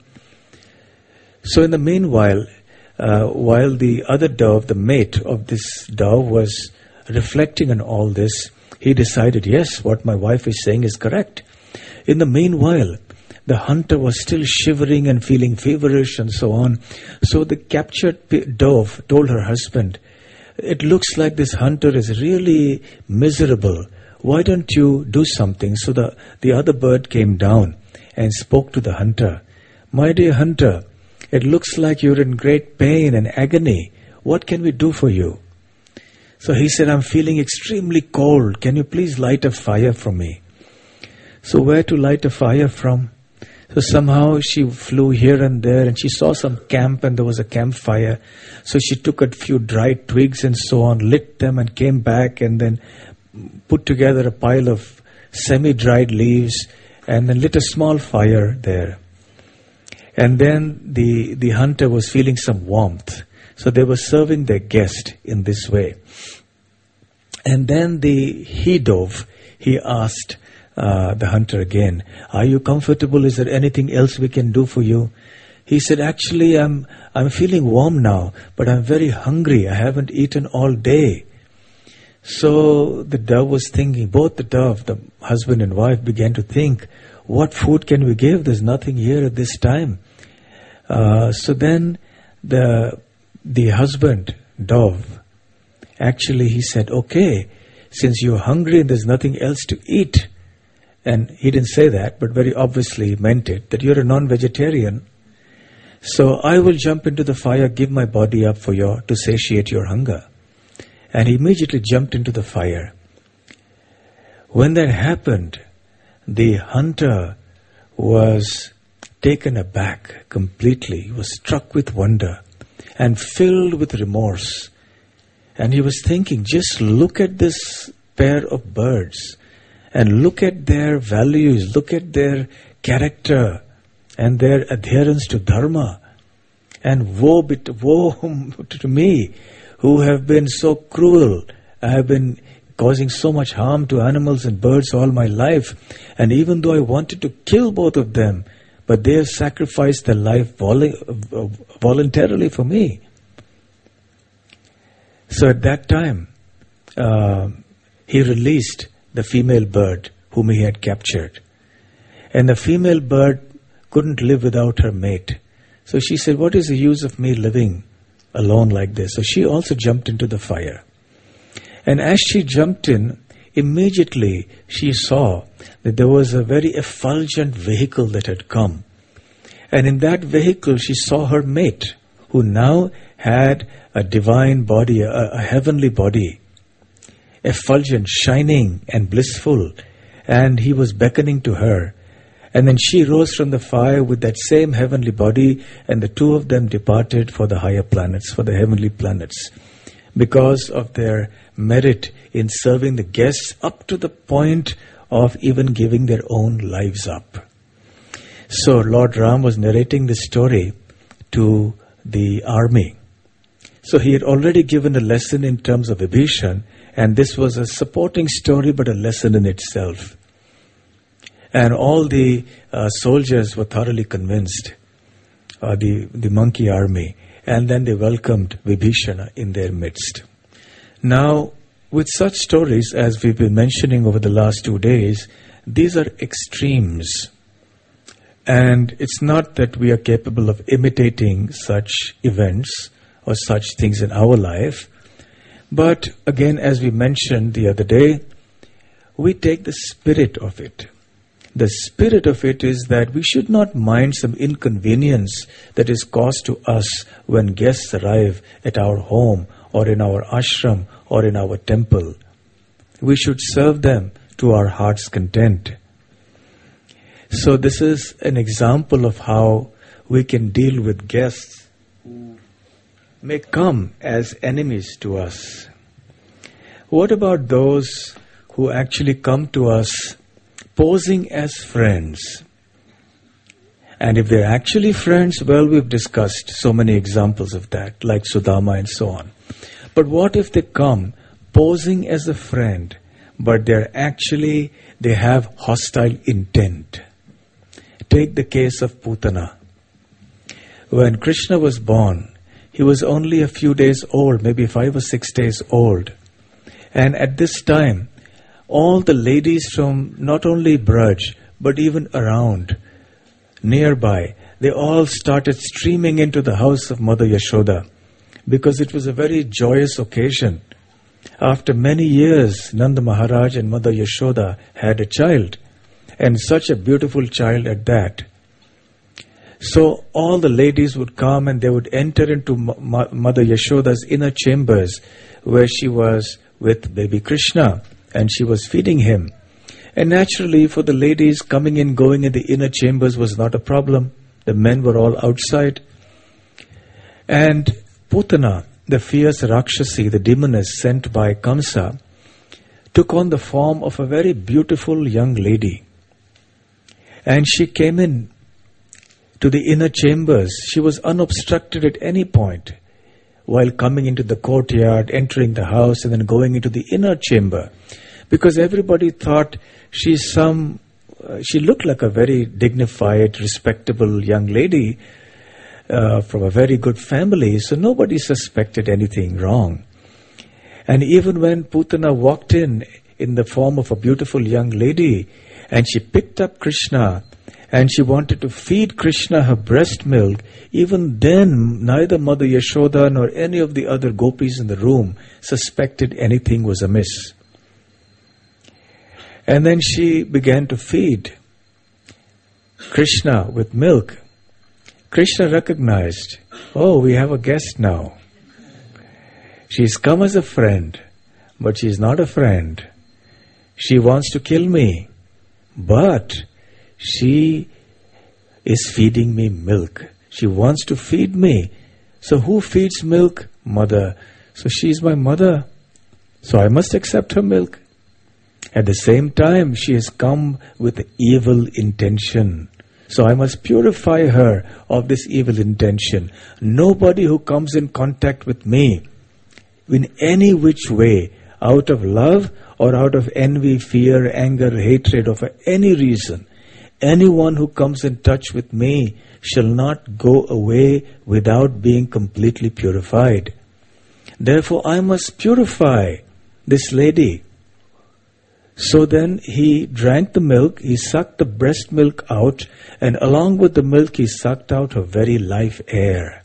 So in the meanwhile, while the other dove, the mate of this dove, was reflecting on all this, he decided, yes, what my wife is saying is correct. In the meanwhile, the hunter was still shivering and feeling feverish and so on. So the captured dove told her husband, it looks like this hunter is really miserable. Why don't you do something? So the other bird came down and spoke to the hunter. My dear hunter, it looks like you're in great pain and agony. What can we do for you? So he said, I'm feeling extremely cold. Can you please light a fire for me? So where to light a fire from? So somehow she flew here and there and she saw some camp and there was a campfire. So she took a few dried twigs and so on, lit them and came back and then put together a pile of semi-dried leaves and then lit a small fire there. And then the hunter was feeling some warmth. So they were serving their guest in this way. And then the he-dove, he asked the hunter again, "Are you comfortable? Is there anything else we can do for you?" He said, "Actually, I'm feeling warm now, but I'm very hungry. I haven't eaten all day." So the dove was thinking, both the dove, the husband and wife, began to think, what food can we give? There's nothing here at this time. So then the husband, dove, actually he said, "Okay, since you're hungry and there's nothing else to eat," and he didn't say that, but very obviously he meant it, that you're a non-vegetarian, so I will jump into the fire, give my body up to satiate your hunger. And he immediately jumped into the fire. When that happened, the hunter was taken aback completely. He was struck with wonder and filled with remorse. And he was thinking, just look at this pair of birds and look at their values, look at their character and their adherence to dharma. And woe to me, who have been so cruel. I have been causing so much harm to animals and birds all my life. And even though I wanted to kill both of them, but they have sacrificed their life voluntarily for me. So at that time, he released the female bird whom he had captured. And the female bird couldn't live without her mate. So she said, "What is the use of me living alone like this?" So she also jumped into the fire. And as she jumped in, immediately she saw that there was a very effulgent vehicle that had come. And in that vehicle she saw her mate, who now had a divine body, a heavenly body, effulgent, shining and blissful. And he was beckoning to her. And then she rose from the fire with that same heavenly body, and the two of them departed for the higher planets, for the heavenly planets, because of their merit in serving the guests up to the point of even giving their own lives up. So Lord Ram was narrating this story to the army. So he had already given a lesson in terms of Vibhishan, and this was a supporting story but a lesson in itself. And all the soldiers were thoroughly convinced, the monkey army, and then they welcomed Vibhishana in their midst. Now, with such stories, as we've been mentioning over the last 2 days, these are extremes. And it's not that we are capable of imitating such events or such things in our life. But again, as we mentioned the other day, we take the spirit of it. The spirit of it is that we should not mind some inconvenience that is caused to us when guests arrive at our home or in our ashram or in our temple. We should serve them to our heart's content. So this is an example of how we can deal with guests who may come as enemies to us. What about those who actually come to us posing as friends? And if they're actually friends, well, we've discussed so many examples of that, like Sudama and so on. But what if they come posing as a friend, but they have hostile intent? Take the case of Putana. When Krishna was born, he was only a few days old, maybe 5 or 6 days old. And at this time, all the ladies from not only Braj, but even around, nearby, they all started streaming into the house of Mother Yashoda, because it was a very joyous occasion. After many years, Nanda Maharaj and Mother Yashoda had a child, and such a beautiful child at that. So all the ladies would come and they would enter into Mother Yashoda's inner chambers, where she was with baby Krishna, and she was feeding him. And naturally, for the ladies, coming in, going in the inner chambers was not a problem. The men were all outside. And Putana, the fierce Rakshasi, the demoness sent by Kamsa, took on the form of a very beautiful young lady. And she came in to the inner chambers. She was unobstructed at any point. while coming into the courtyard, entering the house, and then going into the inner chamber. Because everybody thought she looked like a very dignified, respectable young lady from a very good family, so nobody suspected anything wrong. And even when Putana walked in the form of a beautiful young lady, and she picked up Krishna, and she wanted to feed Krishna her breast milk, even then neither Mother Yashoda nor any of the other gopis in the room suspected anything was amiss. And then she began to feed Krishna with milk. Krishna recognized, oh, we have a guest now. She's come as a friend, but she's not a friend. She wants to kill me, but she is feeding me milk. She wants to feed me. So who feeds milk? Mother. So she's my mother. So I must accept her milk. At the same time, she has come with evil intention. So I must purify her of this evil intention. Nobody who comes in contact with me in any which way, out of love or out of envy, fear, anger, hatred, or for any reason, anyone who comes in touch with me shall not go away without being completely purified. Therefore, I must purify this lady. So then he drank the milk, he sucked the breast milk out, and along with the milk he sucked out her very life air.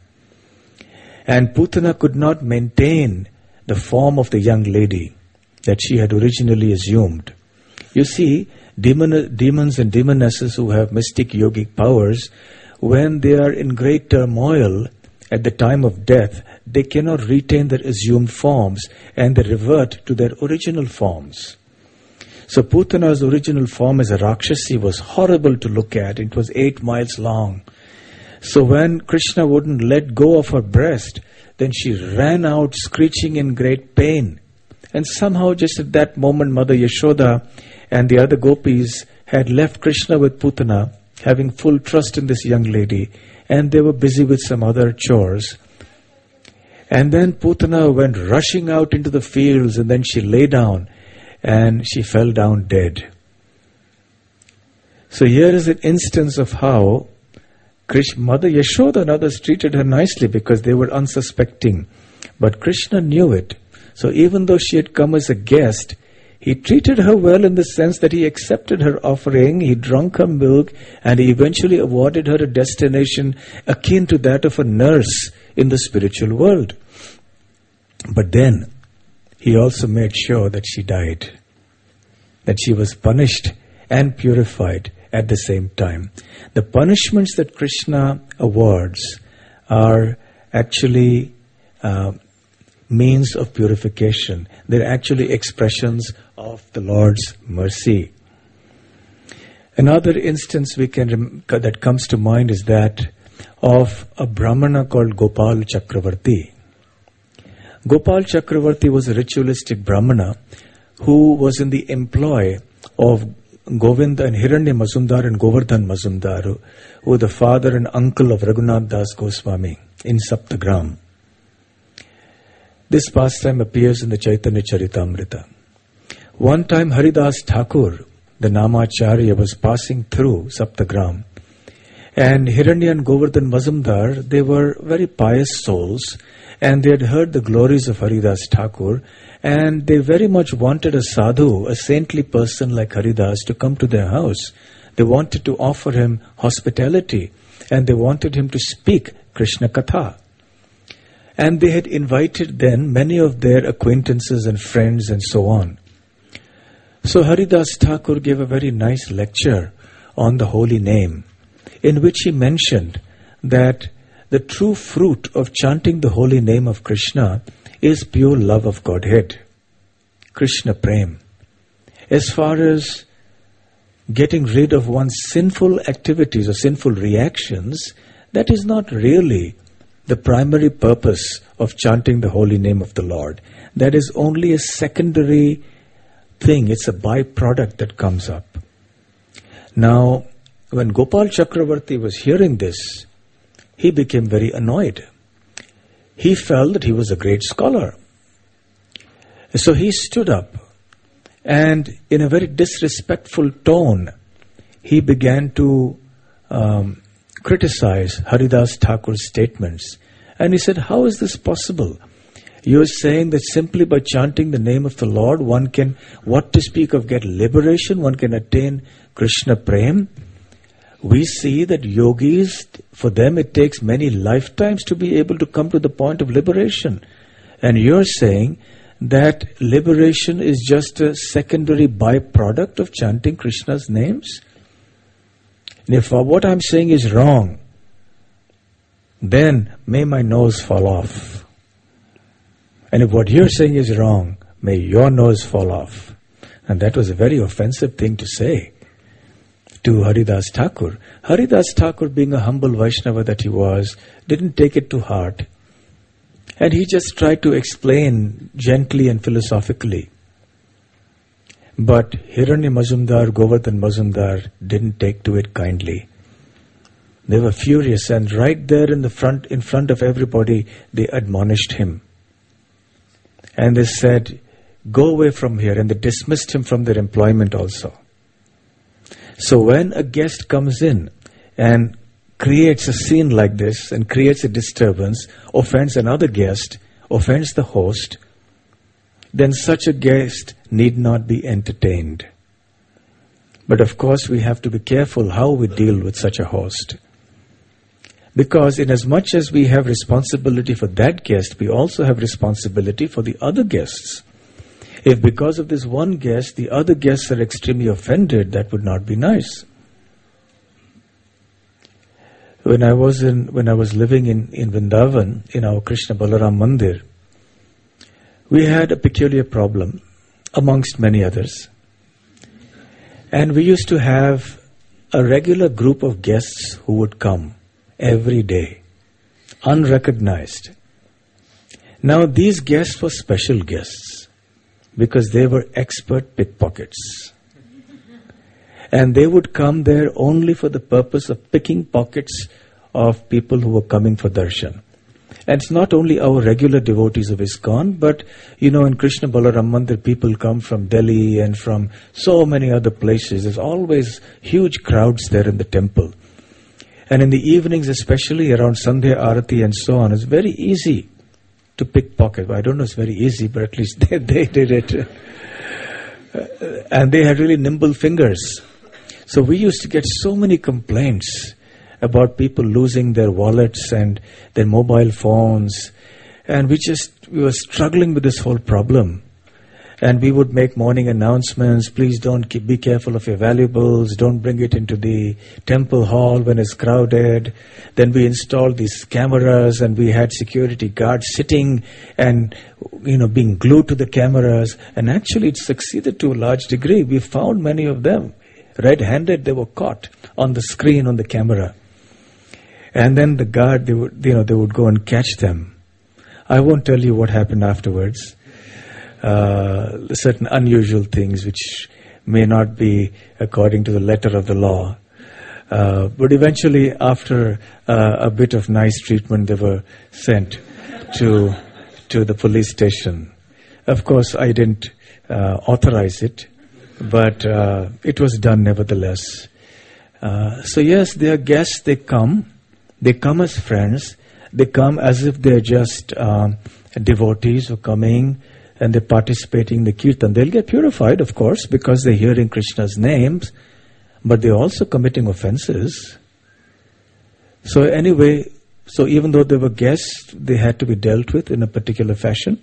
And Putana could not maintain the form of the young lady that she had originally assumed. You see, demons and demonesses who have mystic yogic powers, when they are in great turmoil at the time of death, they cannot retain their assumed forms and they revert to their original forms. So Putana's original form as a Rakshasi was horrible to look at. It was 8 miles long. So when Krishna wouldn't let go of her breast, then she ran out screeching in great pain. And somehow just at that moment, Mother Yashoda and the other gopis had left Krishna with Putana, having full trust in this young lady, and they were busy with some other chores. And then Putana went rushing out into the fields, and then she lay down, and she fell down dead. So here is an instance of how Mother Yashoda and others treated her nicely because they were unsuspecting. But Krishna knew it. So even though she had come as a guest, he treated her well in the sense that he accepted her offering, he drank her milk, and he eventually awarded her a destination akin to that of a nurse in the spiritual world. But then, he also made sure that she died, that she was punished and purified at the same time. The punishments that Krishna awards are actually means of purification. They're actually expressions of the Lord's mercy. Another instance that comes to mind is that of a Brahmana called Gopal Chakravarti. Gopal Chakravarti was a ritualistic Brahmana who was in the employ of Govinda and Hiranya Mazumdar and Govardhan Mazumdar, who were the father and uncle of Raghunath Das Goswami in Saptagram. This pastime appears in the Chaitanya Charitamrita. One time Haridas Thakur, the Namacharya, was passing through Saptagram, and Hiranya and Govardhan Mazumdar, they were very pious souls, and they had heard the glories of Haridas Thakur, and they very much wanted a sadhu, a saintly person like Haridas, to come to their house. They wanted to offer him hospitality, and they wanted him to speak Krishna Katha. And they had invited then many of their acquaintances and friends and so on. So Haridas Thakur gave a very nice lecture on the holy name, in which he mentioned that the true fruit of chanting the holy name of Krishna is pure love of Godhead, Krishna Prem. As far as getting rid of one's sinful activities or sinful reactions, that is not really the primary purpose of chanting the holy name of the Lord. That is only a secondary thing. It's a byproduct that comes up. Now, when Gopal Chakravarti was hearing this, he became very annoyed. he felt that he was a great scholar. So he stood up and in a very disrespectful tone, he began to criticize Haridas Thakur's statements. And he said, how is this possible? You are saying that simply by chanting the name of the Lord, one can, what to speak of, get liberation, one can attain Krishna Prem. We see that yogis, for them it takes many lifetimes to be able to come to the point of liberation. And you're saying that liberation is just a secondary byproduct of chanting Krishna's names? And if what I'm saying is wrong, then may my nose fall off. And if what you're saying is wrong, may your nose fall off. And that was a very offensive thing to say to Haridas Thakur. Haridas Thakur, being a humble Vaishnava that he was, didn't take it to heart. And he just tried to explain gently and philosophically. But Hiranya Mazumdar, Govardhan Mazumdar didn't take to it kindly. They were furious, and right there in front of everybody, they admonished him. And they said, go away from here. And they dismissed him from their employment also. So when a guest comes in and creates a scene like this and creates a disturbance, offends another guest, offends the host, then such a guest need not be entertained. But of course we have to be careful how we deal with such a host. Because inasmuch as we have responsibility for that guest, we also have responsibility for the other guests. If because of this one guest, the other guests are extremely offended, that would not be nice. When I was living in Vrindavan, in our Krishna Balaram Mandir, we had a peculiar problem amongst many others. And we used to have a regular group of guests who would come every day, unrecognized. Now these guests were special guests because they were expert pickpockets. And they would come there only for the purpose of picking pockets of people who were coming for darshan. And it's not only our regular devotees of ISKCON, but, in Krishna Balaram Mandir, people come from Delhi and from so many other places. There's always huge crowds there in the temple. And in the evenings, especially around Sandhya Arati and so on, it's very easy to pickpocket. Well, I don't know it's very easy, but at least they did it. And they had really nimble fingers. So we used to get so many complaints about people losing their wallets and their mobile phones. And we were struggling with this whole problem. And we would make morning announcements, please be careful of your valuables, don't bring it into the temple hall when it's crowded. Then we installed these cameras and we had security guards sitting and, being glued to the cameras. And actually it succeeded to a large degree. We found many of them. Red-handed, they were caught on the screen on the camera. And then the guard, they would go and catch them. I won't tell you what happened afterwards. Certain unusual things which may not be according to the letter of the law. But eventually, after a bit of nice treatment, they were sent to the police station. Of course, I didn't authorize it, but it was done nevertheless. So yes, they are guests, they come as friends, they come as if they're just devotees who are coming and they're participating in the kirtan. They'll get purified, of course, because they're hearing Krishna's names, but they're also committing offenses. So anyway, even though they were guests, they had to be dealt with in a particular fashion.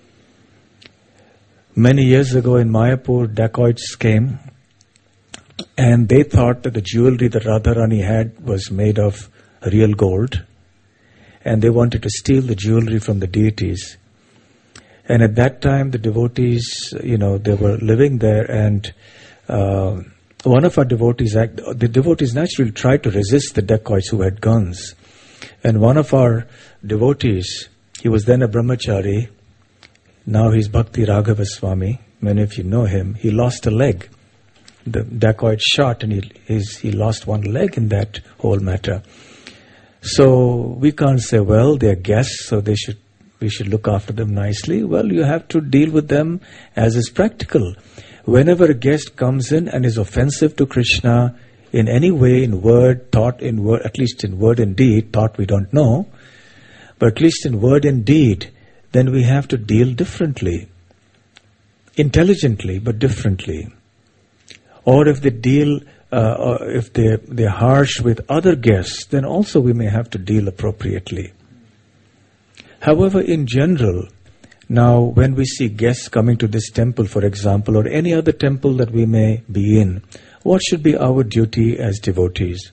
Many years ago in Mayapur, dacoits came and they thought that the jewelry that Radharani had was made of real gold, and they wanted to steal the jewelry from the deities. And at that time, the devotees, they were living there, and one of our devotees, the devotees naturally tried to resist the dacoits who had guns. And one of our devotees, he was then a brahmachari, now he's Bhakti Raghava Swami, many of you know him, he lost a leg. The dacoit shot and he lost one leg in that whole matter. So we can't say, well, they're guests, so they should we should look after them nicely. Well, you have to deal with them as is practical. Whenever a guest comes in and is offensive to Krishna in any way, in word, thought, in word, at least in word and deed, thought we don't know, but at least in word and deed, then we have to deal differently. Intelligently, but differently. Or if they deal, or if they're harsh with other guests, then also we may have to deal appropriately. However, in general, now when we see guests coming to this temple, for example, or any other temple that we may be in, what should be our duty as devotees?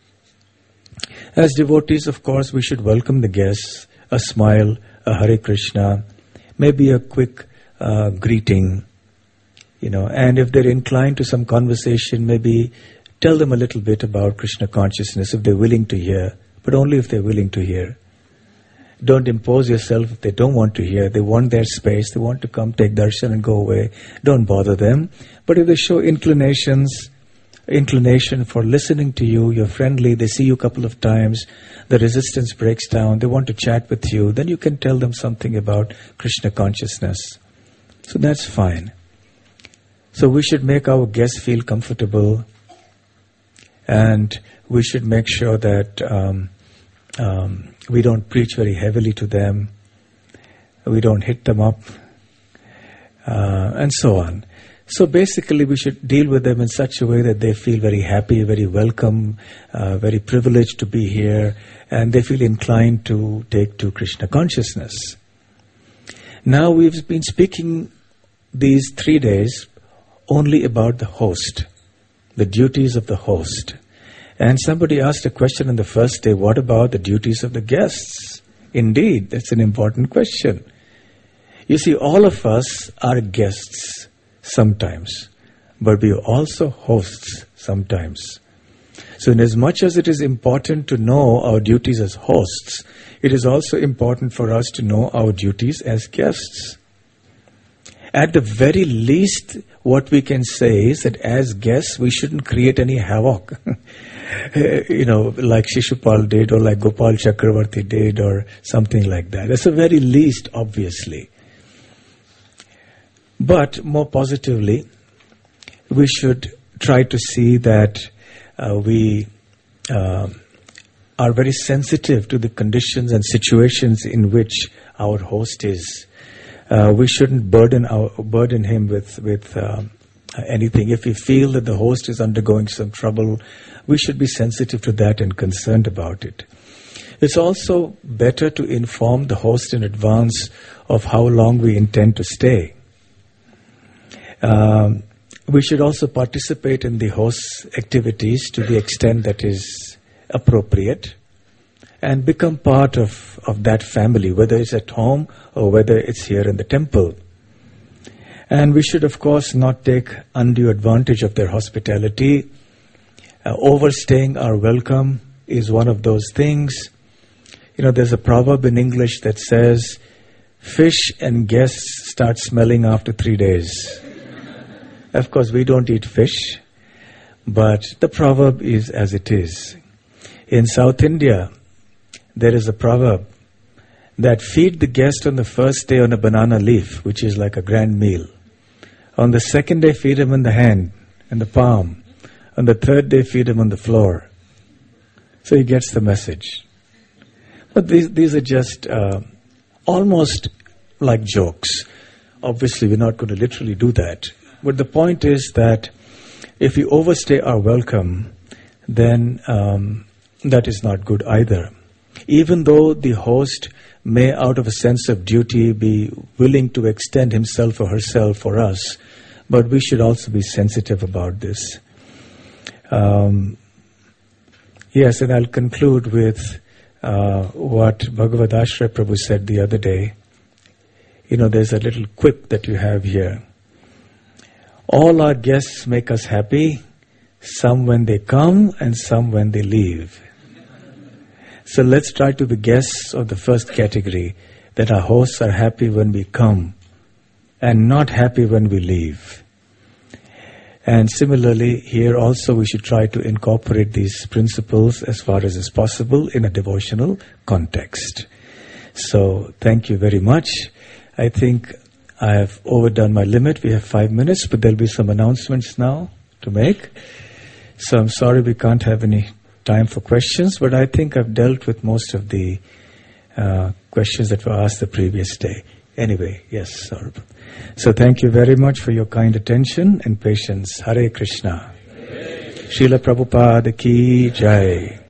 As devotees, of course, we should welcome the guests, a smile, a Hare Krishna, maybe a quick greeting, and if they're inclined to some conversation, maybe tell them a little bit about Krishna consciousness if they're willing to hear, but only if they're willing to hear. Don't impose yourself if they don't want to hear. They want their space, they want to come take darshan and go away. Don't bother them. But if they show inclination for listening to you, you're friendly, they see you a couple of times, the resistance breaks down, they want to chat with you, then you can tell them something about Krishna consciousness. So that's fine. So we should make our guests feel comfortable, and we should make sure that we don't preach very heavily to them, we don't hit them up, and so on. So basically we should deal with them in such a way that they feel very happy, very welcome, very privileged to be here, and they feel inclined to take to Krishna consciousness. Now we've been speaking these 3 days only about the host, the duties of the host. And somebody asked a question on the first day, what about the duties of the guests? Indeed, that's an important question. You see, all of us are guests sometimes, but we are also hosts sometimes. So inasmuch as it is important to know our duties as hosts, it is also important for us to know our duties as guests. At the very least, what we can say is that as guests, we shouldn't create any havoc. Like Shishupal did, or like Gopal Chakravarti did, or something like that. That's the very least, obviously. But more positively, we should try to see that we are very sensitive to the conditions and situations in which our host is. We shouldn't burden him with anything. If we feel that the host is undergoing some trouble, we should be sensitive to that and concerned about it. It's also better to inform the host in advance of how long we intend to stay. We should also participate in the host's activities to the extent that is appropriate, and become part of that family, whether it's at home or whether it's here in the temple. And we should, of course, not take undue advantage of their hospitality. Overstaying our welcome is one of those things. There's a proverb in English that says, fish and guests start smelling after 3 days. Of course, we don't eat fish, but the proverb is as it is. In South India, there is a proverb that feed the guest on the first day on a banana leaf, which is like a grand meal. On the second day, feed him in the hand and the palm. On the third day, feed him on the floor. So he gets the message. But these are just almost like jokes. Obviously, we're not going to literally do that. But the point is that if we overstay our welcome, then that is not good either. Even though the host may, out of a sense of duty, be willing to extend himself or herself for us, but we should also be sensitive about this. Yes, and I'll conclude with what Bhagavad Ashraya Prabhu said the other day. There's a little quip that you have here. All our guests make us happy, some when they come and some when they leave. So let's try to be guests of the first category, that our hosts are happy when we come and not happy when we leave. And similarly, here also we should try to incorporate these principles as far as is possible in a devotional context. So thank you very much. I think I have overdone my limit. We have 5 minutes, but there'll be some announcements now to make. So I'm sorry we can't have any time for questions, but I think I've dealt with most of the questions that were asked the previous day. Anyway, yes, Saurabh. So thank you very much for your kind attention and patience. Hare Krishna. Srila Prabhupada ki jai.